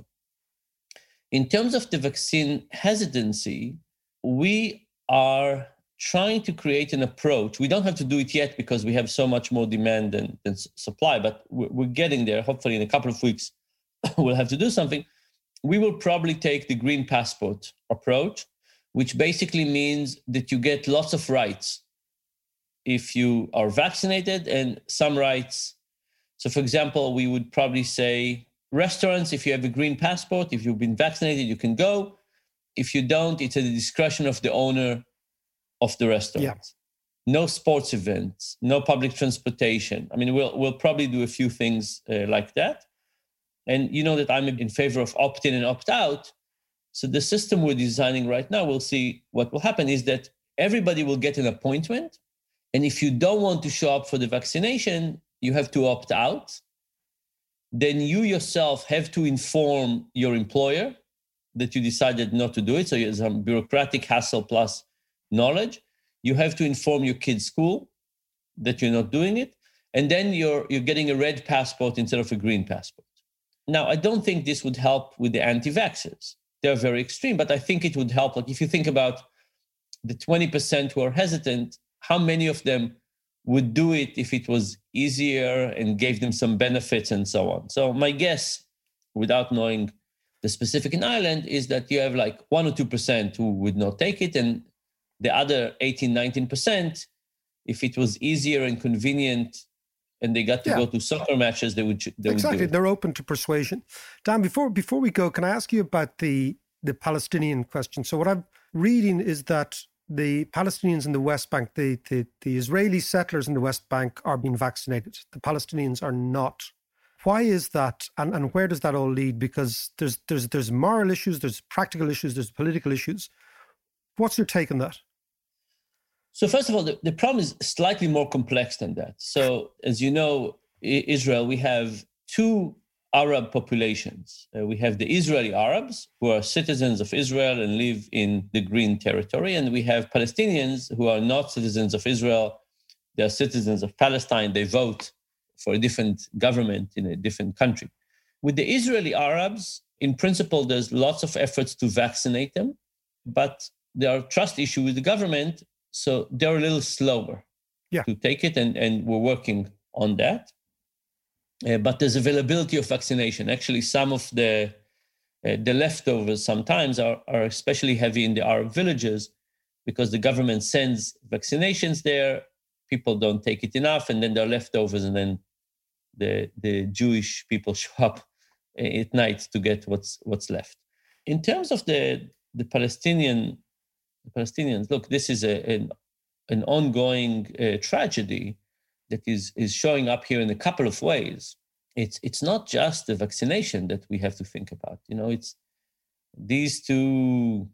In terms of the vaccine hesitancy, we are trying to create an approach. We don't have to do it yet because we have so much more demand than, than supply, but we're, we're getting there. Hopefully in a couple of weeks, we'll have to do something. We will probably take the green passport approach, which basically means that you get lots of rights if you are vaccinated, and some rights. So for example, we would probably say restaurants, if you have a green passport, if you've been vaccinated, you can go. If you don't, it's at the discretion of the owner of the restaurant. Yeah. No sports events, no public transportation. I mean, we'll we'll probably do a few things uh, like that. And you know that I'm in favor of opt-in and opt-out. So the system we're designing right now, we'll see what will happen is that everybody will get an appointment. And if you don't want to show up for the vaccination, you have to opt out. Then you yourself have to inform your employer that you decided not to do it. So there's some bureaucratic hassle plus knowledge. You have to inform your kid's school that you're not doing it. And then you're you're getting a red passport instead of a green passport. Now, I don't think this would help with the anti-vaxxers. They're very extreme, but I think it would help. Like if you think about the twenty percent who are hesitant, how many of them would do it if it was easier and gave them some benefits and so on? So my guess, without knowing the specific in Ireland, is that you have like one or two percent who would not take it, and the other eighteen, nineteen percent, if it was easier and convenient and they got to yeah. go to soccer matches, they would they Exactly, would do it. They're open to persuasion. Dan, before before we go, can I ask you about the, the Palestinian question? So what I'm reading is that the Palestinians in the West Bank, the, the, the Israeli settlers in the West Bank are being vaccinated. The Palestinians are not. Why is that? And, and where does that all lead? Because there's there's there's moral issues, there's practical issues, there's political issues. What's your take on that? So first of all, the, the problem is slightly more complex than that. So as you know, Israel, we have two Arab populations. Uh, we have the Israeli Arabs, who are citizens of Israel and live in the Green Territory. And we have Palestinians who are not citizens of Israel. They're citizens of Palestine. They vote for a different government in a different country. With the Israeli Arabs, in principle, there's lots of efforts to vaccinate them, but there are trust issues with the government. So they're a little slower yeah. to take it, and, and we're working on that. Uh, but there's availability of vaccination. Actually, some of the uh, the leftovers sometimes are, are especially heavy in the Arab villages because the government sends vaccinations there. People don't take it enough, and then there are leftovers, and then the the Jewish people show up at night to get what's what's left. In terms of the the Palestinian the Palestinians, look, this is a, an an ongoing uh, tragedy that is is showing up here in a couple of ways. It's it's not just the vaccination that we have to think about. You know, it's these two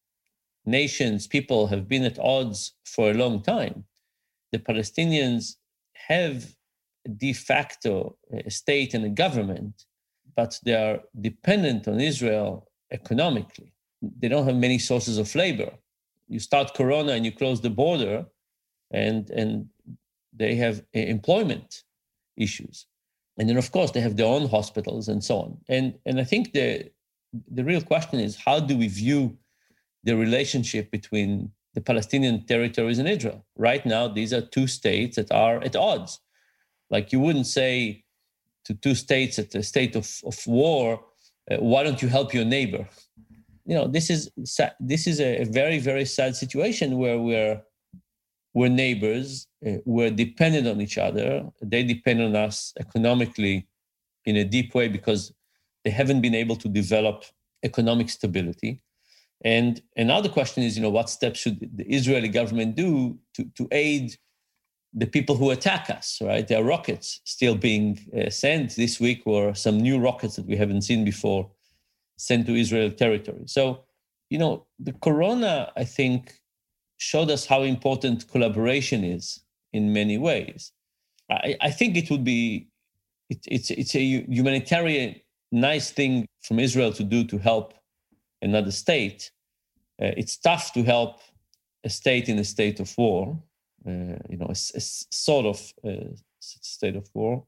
nations, people have been at odds for a long time. The Palestinians have a de facto a state and a government, but they are dependent on Israel economically. They don't have many sources of labor. You start Corona and you close the border, and and they have employment issues. And then, of course, they have their own hospitals and so on. And, and I think the, the real question is, how do we view the relationship between the Palestinian territories and Israel? Right now, these are two states that are at odds. Like you wouldn't say to two states at a state of, of war, uh, why don't you help your neighbor? You know, this is this is a very, very sad situation where we're we're neighbors, uh, we're dependent on each other. They depend on us economically in a deep way because they haven't been able to develop economic stability. And another question is, you know, what steps should the Israeli government do to, to aid the people who attack us, right? There are rockets still being uh, sent this week, or some new rockets that we haven't seen before sent to Israel territory. So, you know, the corona, I think, showed us how important collaboration is in many ways. I, I think it would be, it, it's, it's a humanitarian nice thing from Israel to do to help another state. Uh, it's tough to help a state in a state of war, uh, you know, a, a sort of uh, state of war.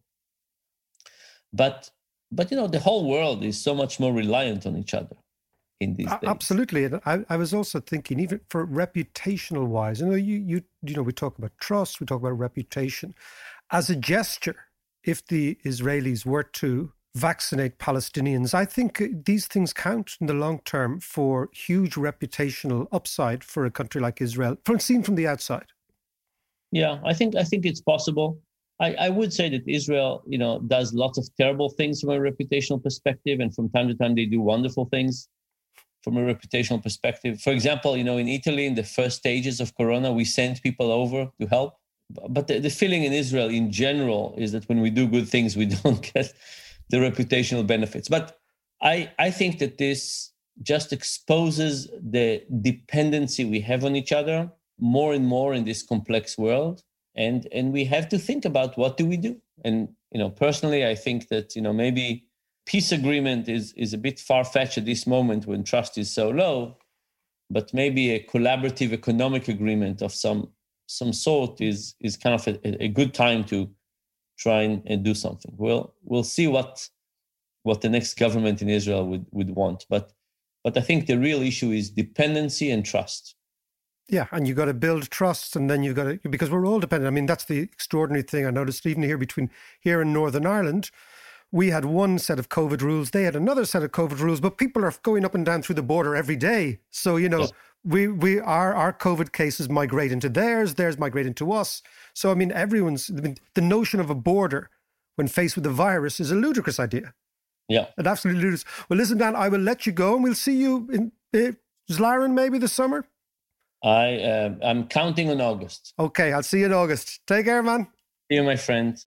But, but, you know, the whole world is so much more reliant on each other in these days. Absolutely. And I, I was also thinking, even for reputational wise, you know, you, you, you know, we talk about trust, we talk about reputation. As a gesture, if the Israelis were to vaccinate Palestinians, I think these things count in the long term for huge reputational upside for a country like Israel, from seen from the outside. Yeah, I think I think it's possible. I, I would say that Israel, you know, does lots of terrible things from a reputational perspective, and from time to time they do wonderful things from a reputational perspective. For example, you know, in Italy, in the first stages of Corona, we sent people over to help. But the, the feeling in Israel in general is that when we do good things, we don't get the reputational benefits. But I, I think that this just exposes the dependency we have on each other more and more in this complex world. And, and we have to think about, what do we do? And, you know, personally, I think that, you know, maybe peace agreement is, is a bit far-fetched at this moment when trust is so low. but maybe a collaborative economic agreement of some some sort is is kind of a, a good time to try and, and do something. We'll we'll see what what the next government in Israel would, would want. But but I think the real issue is dependency and trust. Yeah, and you got to build trust, and then you've got to, because we're all dependent. I mean, that's the extraordinary thing I noticed even here between here and Northern Ireland. We had one set of COVID rules, they had another set of COVID rules, but people are going up and down through the border every day. So, you know, yes. we we our, our COVID cases migrate into theirs, theirs migrate into us. So, I mean, everyone's, I mean, the notion of a border when faced with the virus is a ludicrous idea. Yeah. An absolutely ludicrous. Well, listen, Dan, I will let you go and we'll see you in uh, Zlaren maybe this summer. I, uh, I'm counting on August. Okay, I'll see you in August. Take care, man. See you, my friend.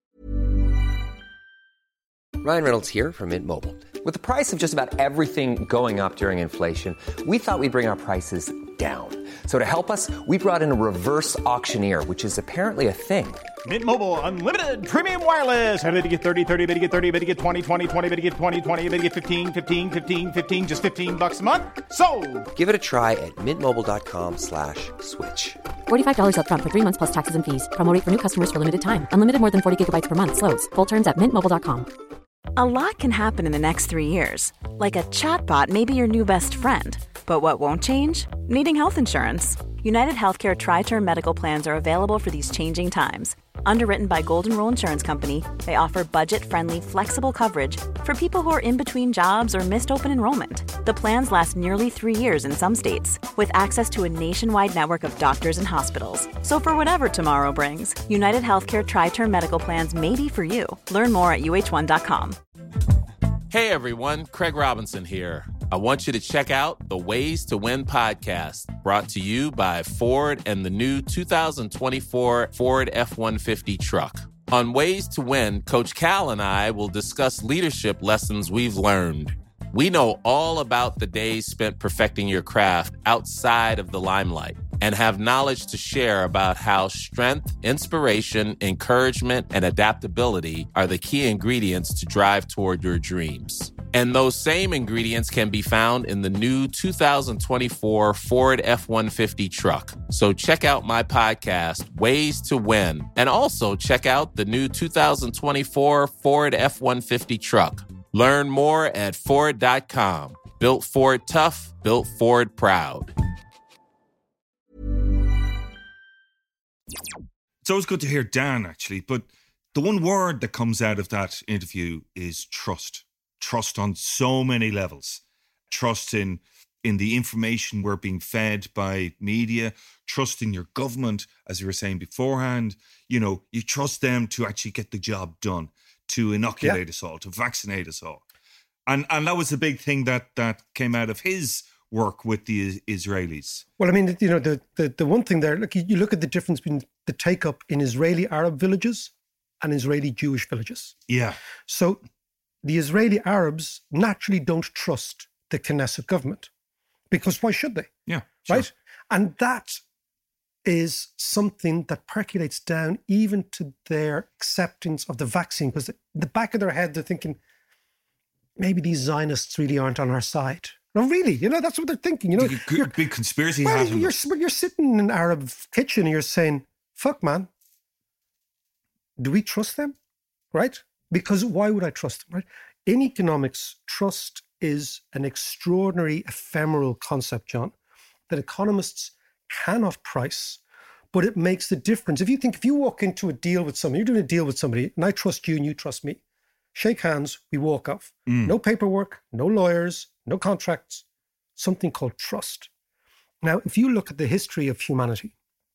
Ryan Reynolds here from Mint Mobile. With the price of just about everything going up during inflation, we thought we'd bring our prices down. So to help us, we brought in a reverse auctioneer, which is apparently a thing. Mint Mobile Unlimited Premium Wireless. How to get thirty, thirty, how to get thirty, how to get twenty, twenty, twenty, how to get twenty, twenty, how to get fifteen, fifteen, fifteen, fifteen, just fifteen bucks a month? Sold! Give it a try at mintmobile.com slash switch. forty-five dollars up front for three months plus taxes and fees. Promo rate for new customers for limited time. Unlimited more than forty gigabytes per month. Slows full terms at mint mobile dot com. A lot can happen in the next three years. Like a chatbot may be your new best friend. But what won't change? Needing health insurance. United Healthcare Tri-Term Medical Plans are available for these changing times. Underwritten by Golden Rule Insurance Company, they offer budget-friendly, flexible coverage for people who are in between jobs or missed open enrollment. The plans last nearly three years in some states, with access to a nationwide network of doctors and hospitals. So for whatever tomorrow brings, United Healthcare Tri-Term Medical Plans may be for you. Learn more at U H one dot com. Hey everyone, Craig Robinson here. I want you to check out the Ways to Win podcast, brought to you by Ford and the new two thousand twenty-four Ford F one fifty truck. On Ways to Win, Coach Cal and I will discuss leadership lessons we've learned. We know all about the days spent perfecting your craft outside of the limelight and have knowledge to share about how strength, inspiration, encouragement, and adaptability are the key ingredients to drive toward your dreams. And those same ingredients can be found in the new two thousand twenty-four Ford F one fifty truck. So check out my podcast, Ways to Win, and also check out the new two thousand twenty-four Ford F one fifty truck. Learn more at Ford dot com. Built Ford tough, built Ford proud. It's always good to hear Dan, actually, but the one word that comes out of that interview is trust. Trust on so many levels. Trust in, in the information we're being fed by media. Trust in your government, as you were saying beforehand. You know, you trust them to actually get the job done, to inoculate yeah. us all, to vaccinate us all. And and that was the big thing that that came out of his work with the Israelis. Well, I mean, you know, the the, the one thing there, look, you look at the difference between the take-up in Israeli Arab villages and Israeli Jewish villages. Yeah. So the Israeli Arabs naturally don't trust the Knesset government, because why should they? Yeah. Sure. Right? And that is something that percolates down even to their acceptance of the vaccine, because in the back of their head, they're thinking, maybe these Zionists really aren't on our side. No, really, you know, that's what they're thinking. You know, you're, big conspiracy well, hat. You're, you're sitting in an Arab kitchen and you're saying, fuck, man, do we trust them? Right? Because why would I trust them? Right? In economics, trust is an extraordinary ephemeral concept, John, that economists cannot price, but it makes the difference. If you think, if you walk into a deal with somebody, you're doing a deal with somebody, and I trust you and you trust me, shake hands, we walk off. Mm. No paperwork, no lawyers, no contracts, something called trust. Now, if you look at the history of humanity,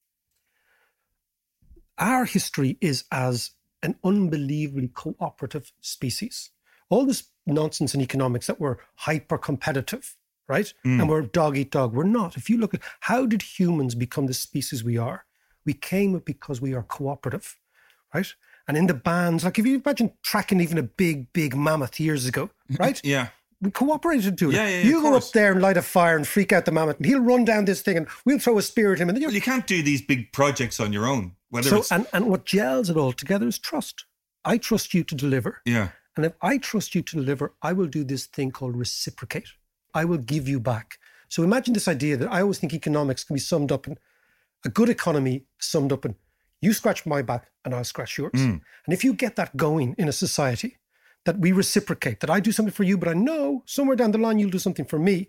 our history is as an unbelievably cooperative species. All this nonsense in economics that we're hyper-competitive, right? Mm. And we're dog eat dog. We're not. If you look at how did humans become the species we are? We came because we are cooperative, right? And in the bands, like if you imagine tracking even a big, big mammoth years ago, right? Yeah. We cooperated to it. Yeah, yeah, you go course. up there and light a fire and freak out the mammoth, and he'll run down this thing and we'll throw a spear at him. And then well, you can't do these big projects on your own. Whether so, it's... and, and what gels it all together is trust. I trust you to deliver. Yeah. And if I trust you to deliver, I will do this thing called reciprocate. I will give you back. So imagine this idea that I always think economics can be summed up in a good economy summed up in you scratch my back and I'll scratch yours. Mm. And if you get that going in a society, that we reciprocate, that I do something for you, but I know somewhere down the line you'll do something for me,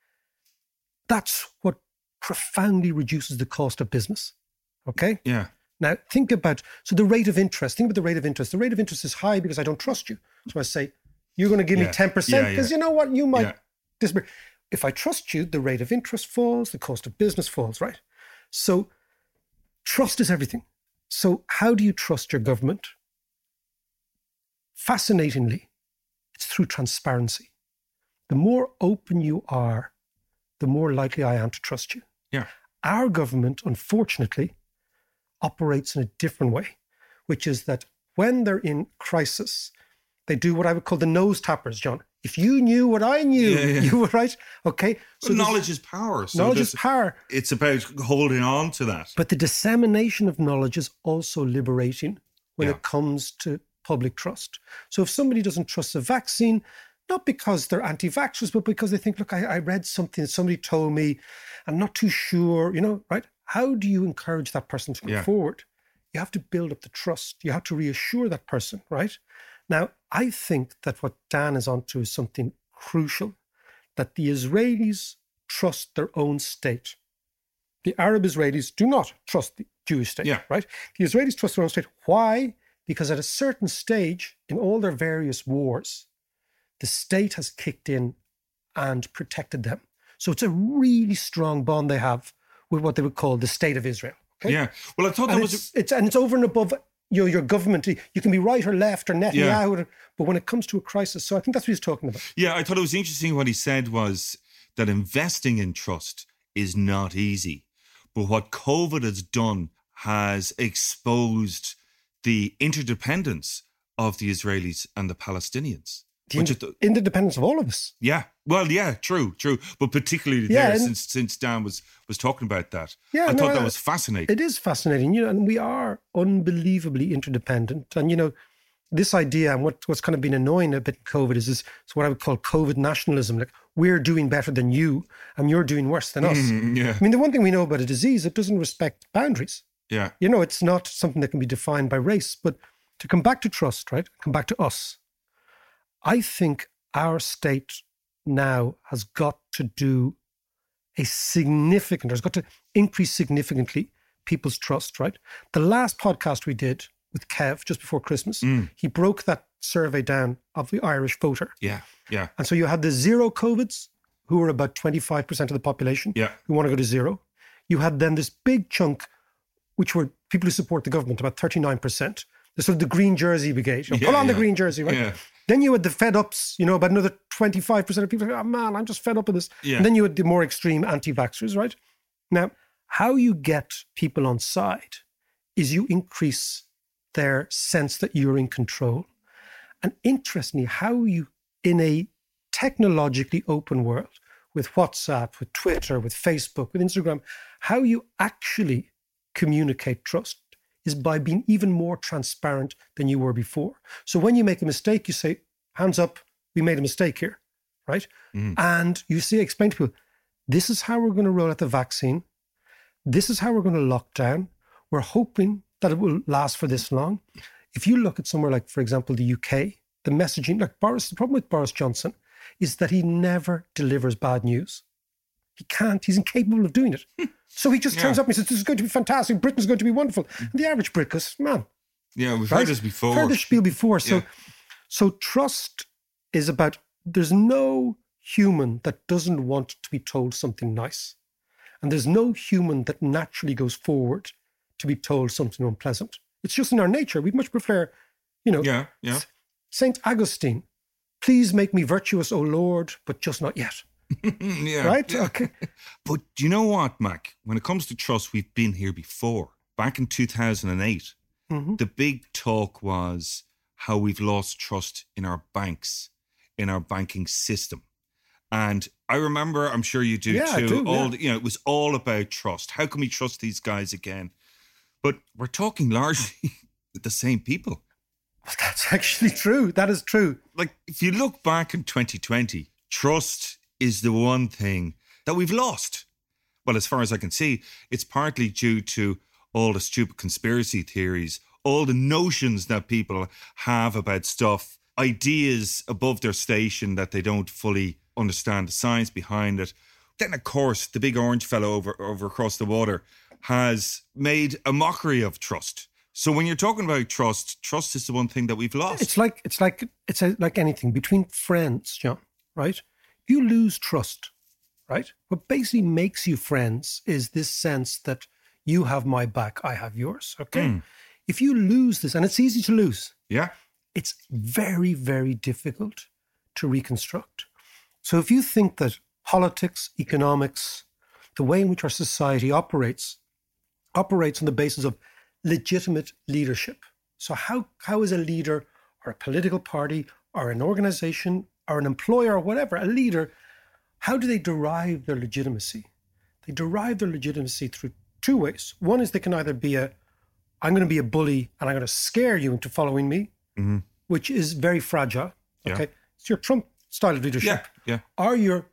that's what profoundly reduces the cost of business. Okay? Yeah. Now, think about, so the rate of interest, think about the rate of interest. The rate of interest is high because I don't trust you. So I say, you're going to give Yeah. me ten percent Yeah, because yeah. you know what? You might Yeah. disappear. If I trust you, the rate of interest falls, the cost of business falls, right? So trust is everything. So how do you trust your government? Fascinatingly, it's through transparency. The more open you are, the more likely I am to trust you. Yeah. Our government, unfortunately, operates in a different way, which is that when they're in crisis, they do what I would call the nose tappers, John. If you knew what I knew, Yeah, yeah. you were right. Okay. So there's- knowledge is power. So knowledge there's- is power. It's about holding on to that. But the dissemination of knowledge is also liberating when Yeah. it comes to public trust. So if somebody doesn't trust a vaccine, not because they're anti-vaxxers, but because they think, look, I, I read something that somebody told me, I'm not too sure, you know, right? How do you encourage that person to come Yeah. forward? You have to build up the trust. You have to reassure that person, right? Now, I think that what Dan is onto is something crucial, that the Israelis trust their own state. The Arab Israelis do not trust the Jewish state, Yeah. right? The Israelis trust their own state. Why? Because at a certain stage in all their various wars, the state has kicked in and protected them. So it's a really strong bond they have with what they would call the state of Israel. Okay? Yeah. Well, I thought that And was... it's, it's, and it's over and above you know, your government. You can be right or left or Netanyahu, Yeah. or- but when it comes to a crisis, so I think that's what he's talking about. Yeah, I thought it was interesting what he said was that investing in trust is not easy. But what COVID has done has exposed the interdependence of the Israelis and the Palestinians. The which ind- is the- interdependence of all of us. yeah, well, yeah, true, true. But particularly Yeah, there, and- since since Dan was was talking about that, Yeah, I no, thought that I- was fascinating. It is fascinating, you know, and we are unbelievably interdependent. And, you know, this idea and what, what's kind of been annoying a bit in COVID is this, it's what I would call COVID nationalism. Like, we're doing better than you and you're doing worse than us. Mm, yeah. I mean, the one thing we know about a disease, it doesn't respect boundaries. Yeah. You know, it's not something that can be defined by race. But to come back to trust, right? Come back to us. I think our state now has got to do a significant, has got to increase significantly people's trust, right? The last podcast we did with Kev just before Christmas, Mm. he broke that survey down of the Irish voter. Yeah, yeah, And so you had the zero COVIDs, who are about twenty-five percent of the population, yeah. who want to go to zero. You had then this big chunk, which were people who support the government, about thirty-nine percent. The sort of the green jersey brigade. You know, Yeah, pull on the yeah. green jersey, right? Yeah. Then you had the fed ups, you know, about another twenty-five percent of people. Oh man, I'm just fed up with this. Yeah. And then you had the more extreme anti-vaxxers, right? Now, how you get people on side is you increase their sense that you're in control. And interestingly, how you, in a technologically open world, with WhatsApp, with Twitter, with Facebook, with Instagram, how you actually communicate trust is by being even more transparent than you were before. So when you make a mistake, you say, hands up, we made a mistake here, right? Mm. And you see, explain to people, this is how we're going to roll out the vaccine. This is how we're going to lock down. We're hoping that it will last for this long. If you look at somewhere like, for example, the U K, the messaging, like Boris, the problem with Boris Johnson is that he never delivers bad news. He can't, he's incapable of doing it. So he just turns Yeah. up and says, this is going to be fantastic. Britain's going to be wonderful. And the average Brit goes, man. Yeah, we've right? heard this before. Heard this spiel before. So, Yeah. so trust is about, there's no human that doesn't want to be told something nice. And there's no human that naturally goes forward to be told something unpleasant. It's just in our nature. We'd much prefer, you know, Yeah, yeah. Saint Augustine, please make me virtuous, O Lord, but just not yet. yeah. Right? yeah. Okay. But do you know what, Mac? When it comes to trust, we've been here before. Back in two thousand eight, Mhm. the big talk was how we've lost trust in our banks, in our banking system. And I remember, I'm sure you do Yeah, I too, do, all yeah. the, you know, it was all about trust. How can we trust these guys again? But we're talking largely the same people. That's actually true. That is true. Like, if you look back in twenty twenty, trust is the one thing that we've lost. Well, as far as I can see, it's partly due to all the stupid conspiracy theories, all the notions that people have about stuff, ideas above their station that they don't fully understand the science behind it. Then, of course, the big orange fellow over, over across the water has made a mockery of trust. So when you're talking about trust, trust is the one thing that we've lost. It's like it's like it's a, like anything between friends, John, right? You lose trust, right? What basically makes you friends is this sense that you have my back, I have yours, okay? Mm. If you lose this, and it's easy to lose. Yeah. It's very, very difficult to reconstruct. So if you think that politics, economics, the way in which our society operates, operates on the basis of legitimate leadership. So how how is a leader or a political party or an organization or an employer or whatever, a leader, how do they derive their legitimacy? They derive their legitimacy through two ways. One is they can either be a, I'm going to be a bully and I'm going to scare you into following me, mm-hmm. which is very fragile. Okay. Yeah. It's your Trump style of leadership. Yeah. Yeah. Or you're,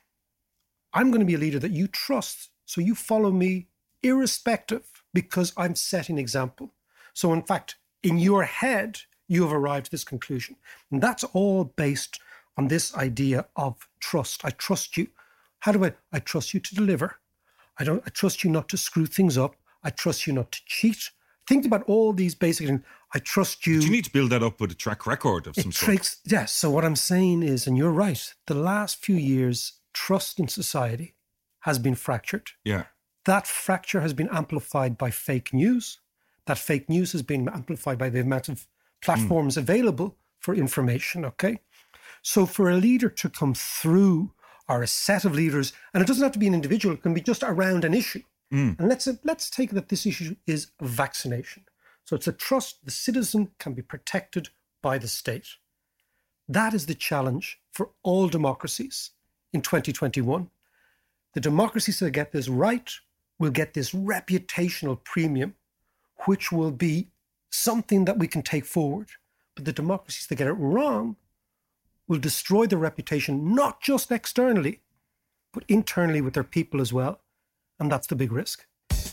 I'm going to be a leader that you trust. So you follow me irrespective because I'm setting example. So in fact, in your head, you have arrived at this conclusion. And that's all based on this idea of trust. I trust you. How do I? I trust you to deliver. I don't. I trust you not to screw things up. I trust you not to cheat. Think about all these basic things. I trust you. But you need to build that up with a track record of some it sort. Takes, yes. So what I'm saying is, and you're right, the last few years, trust in society has been fractured. Yeah. That fracture has been amplified by fake news. That fake news has been amplified by the amount of platforms mm. available for information, okay? So for a leader to come through, or a set of leaders, and it doesn't have to be an individual, it can be just around an issue. Mm. And let's let's take that this issue is vaccination. So it's a trust the citizen can be protected by the state. That is the challenge for all democracies in twenty twenty-one. The democracies that get this right will get this reputational premium, which will be something that we can take forward. But the democracies that get it wrong will destroy their reputation, not just externally, but internally with their people as well. And that's the big risk.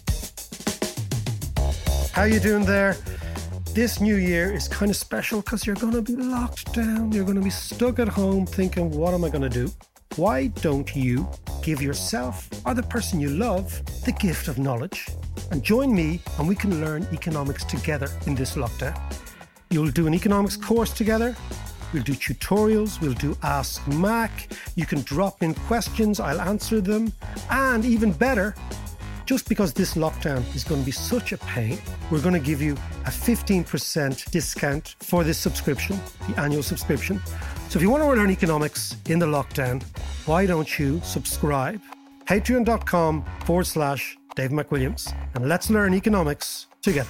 How you doing there? This new year is kind of special because you're going to be locked down. You're going to be stuck at home thinking, what am I going to do? Why don't you give yourself or the person you love the gift of knowledge and join me and we can learn economics together in this lockdown. You'll do an economics course together. We'll do tutorials. We'll do Ask Mac. You can drop in questions. I'll answer them. And even better, just because this lockdown is going to be such a pain, we're going to give you a fifteen percent discount for this subscription, the annual subscription. So if you want to learn economics in the lockdown, why don't you subscribe? Patreon.com forward slash Dave McWilliams. And let's learn economics together.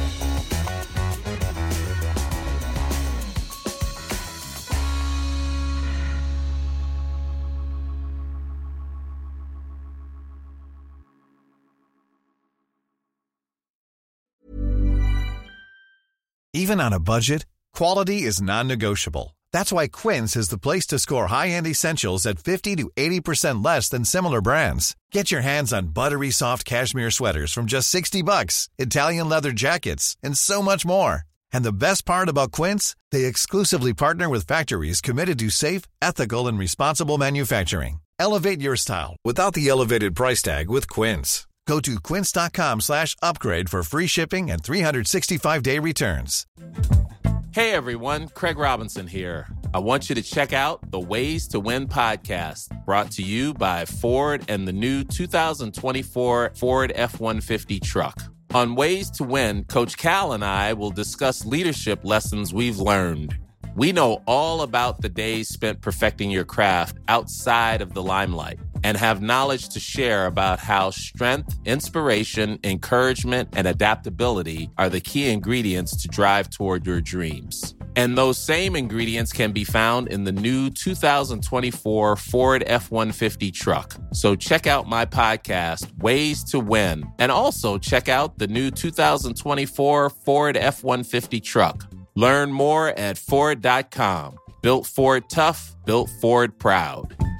Even on a budget, quality is non-negotiable. That's why Quince is the place to score high-end essentials at fifty to eighty percent less than similar brands. Get your hands on buttery soft cashmere sweaters from just sixty bucks, Italian leather jackets, and so much more. And the best part about Quince, they exclusively partner with factories committed to safe, ethical, and responsible manufacturing. Elevate your style without the elevated price tag with Quince. Go to quince.com slash upgrade for free shipping and three sixty-five day returns. Hey everyone, Craig Robinson here. I want you to check out the Ways to Win podcast, brought to you by Ford and the new two thousand twenty-four Ford F one fifty truck. On Ways to Win, Coach Cal and I will discuss leadership lessons we've learned. We know all about the days spent perfecting your craft outside of the limelight and have knowledge to share about how strength, inspiration, encouragement, and adaptability are the key ingredients to drive toward your dreams. And those same ingredients can be found in the new two thousand twenty-four Ford F one fifty truck. So check out my podcast, Ways to Win, and also check out the new two thousand twenty-four Ford F one fifty truck. Learn more at Ford dot com. Built Ford tough, built Ford proud.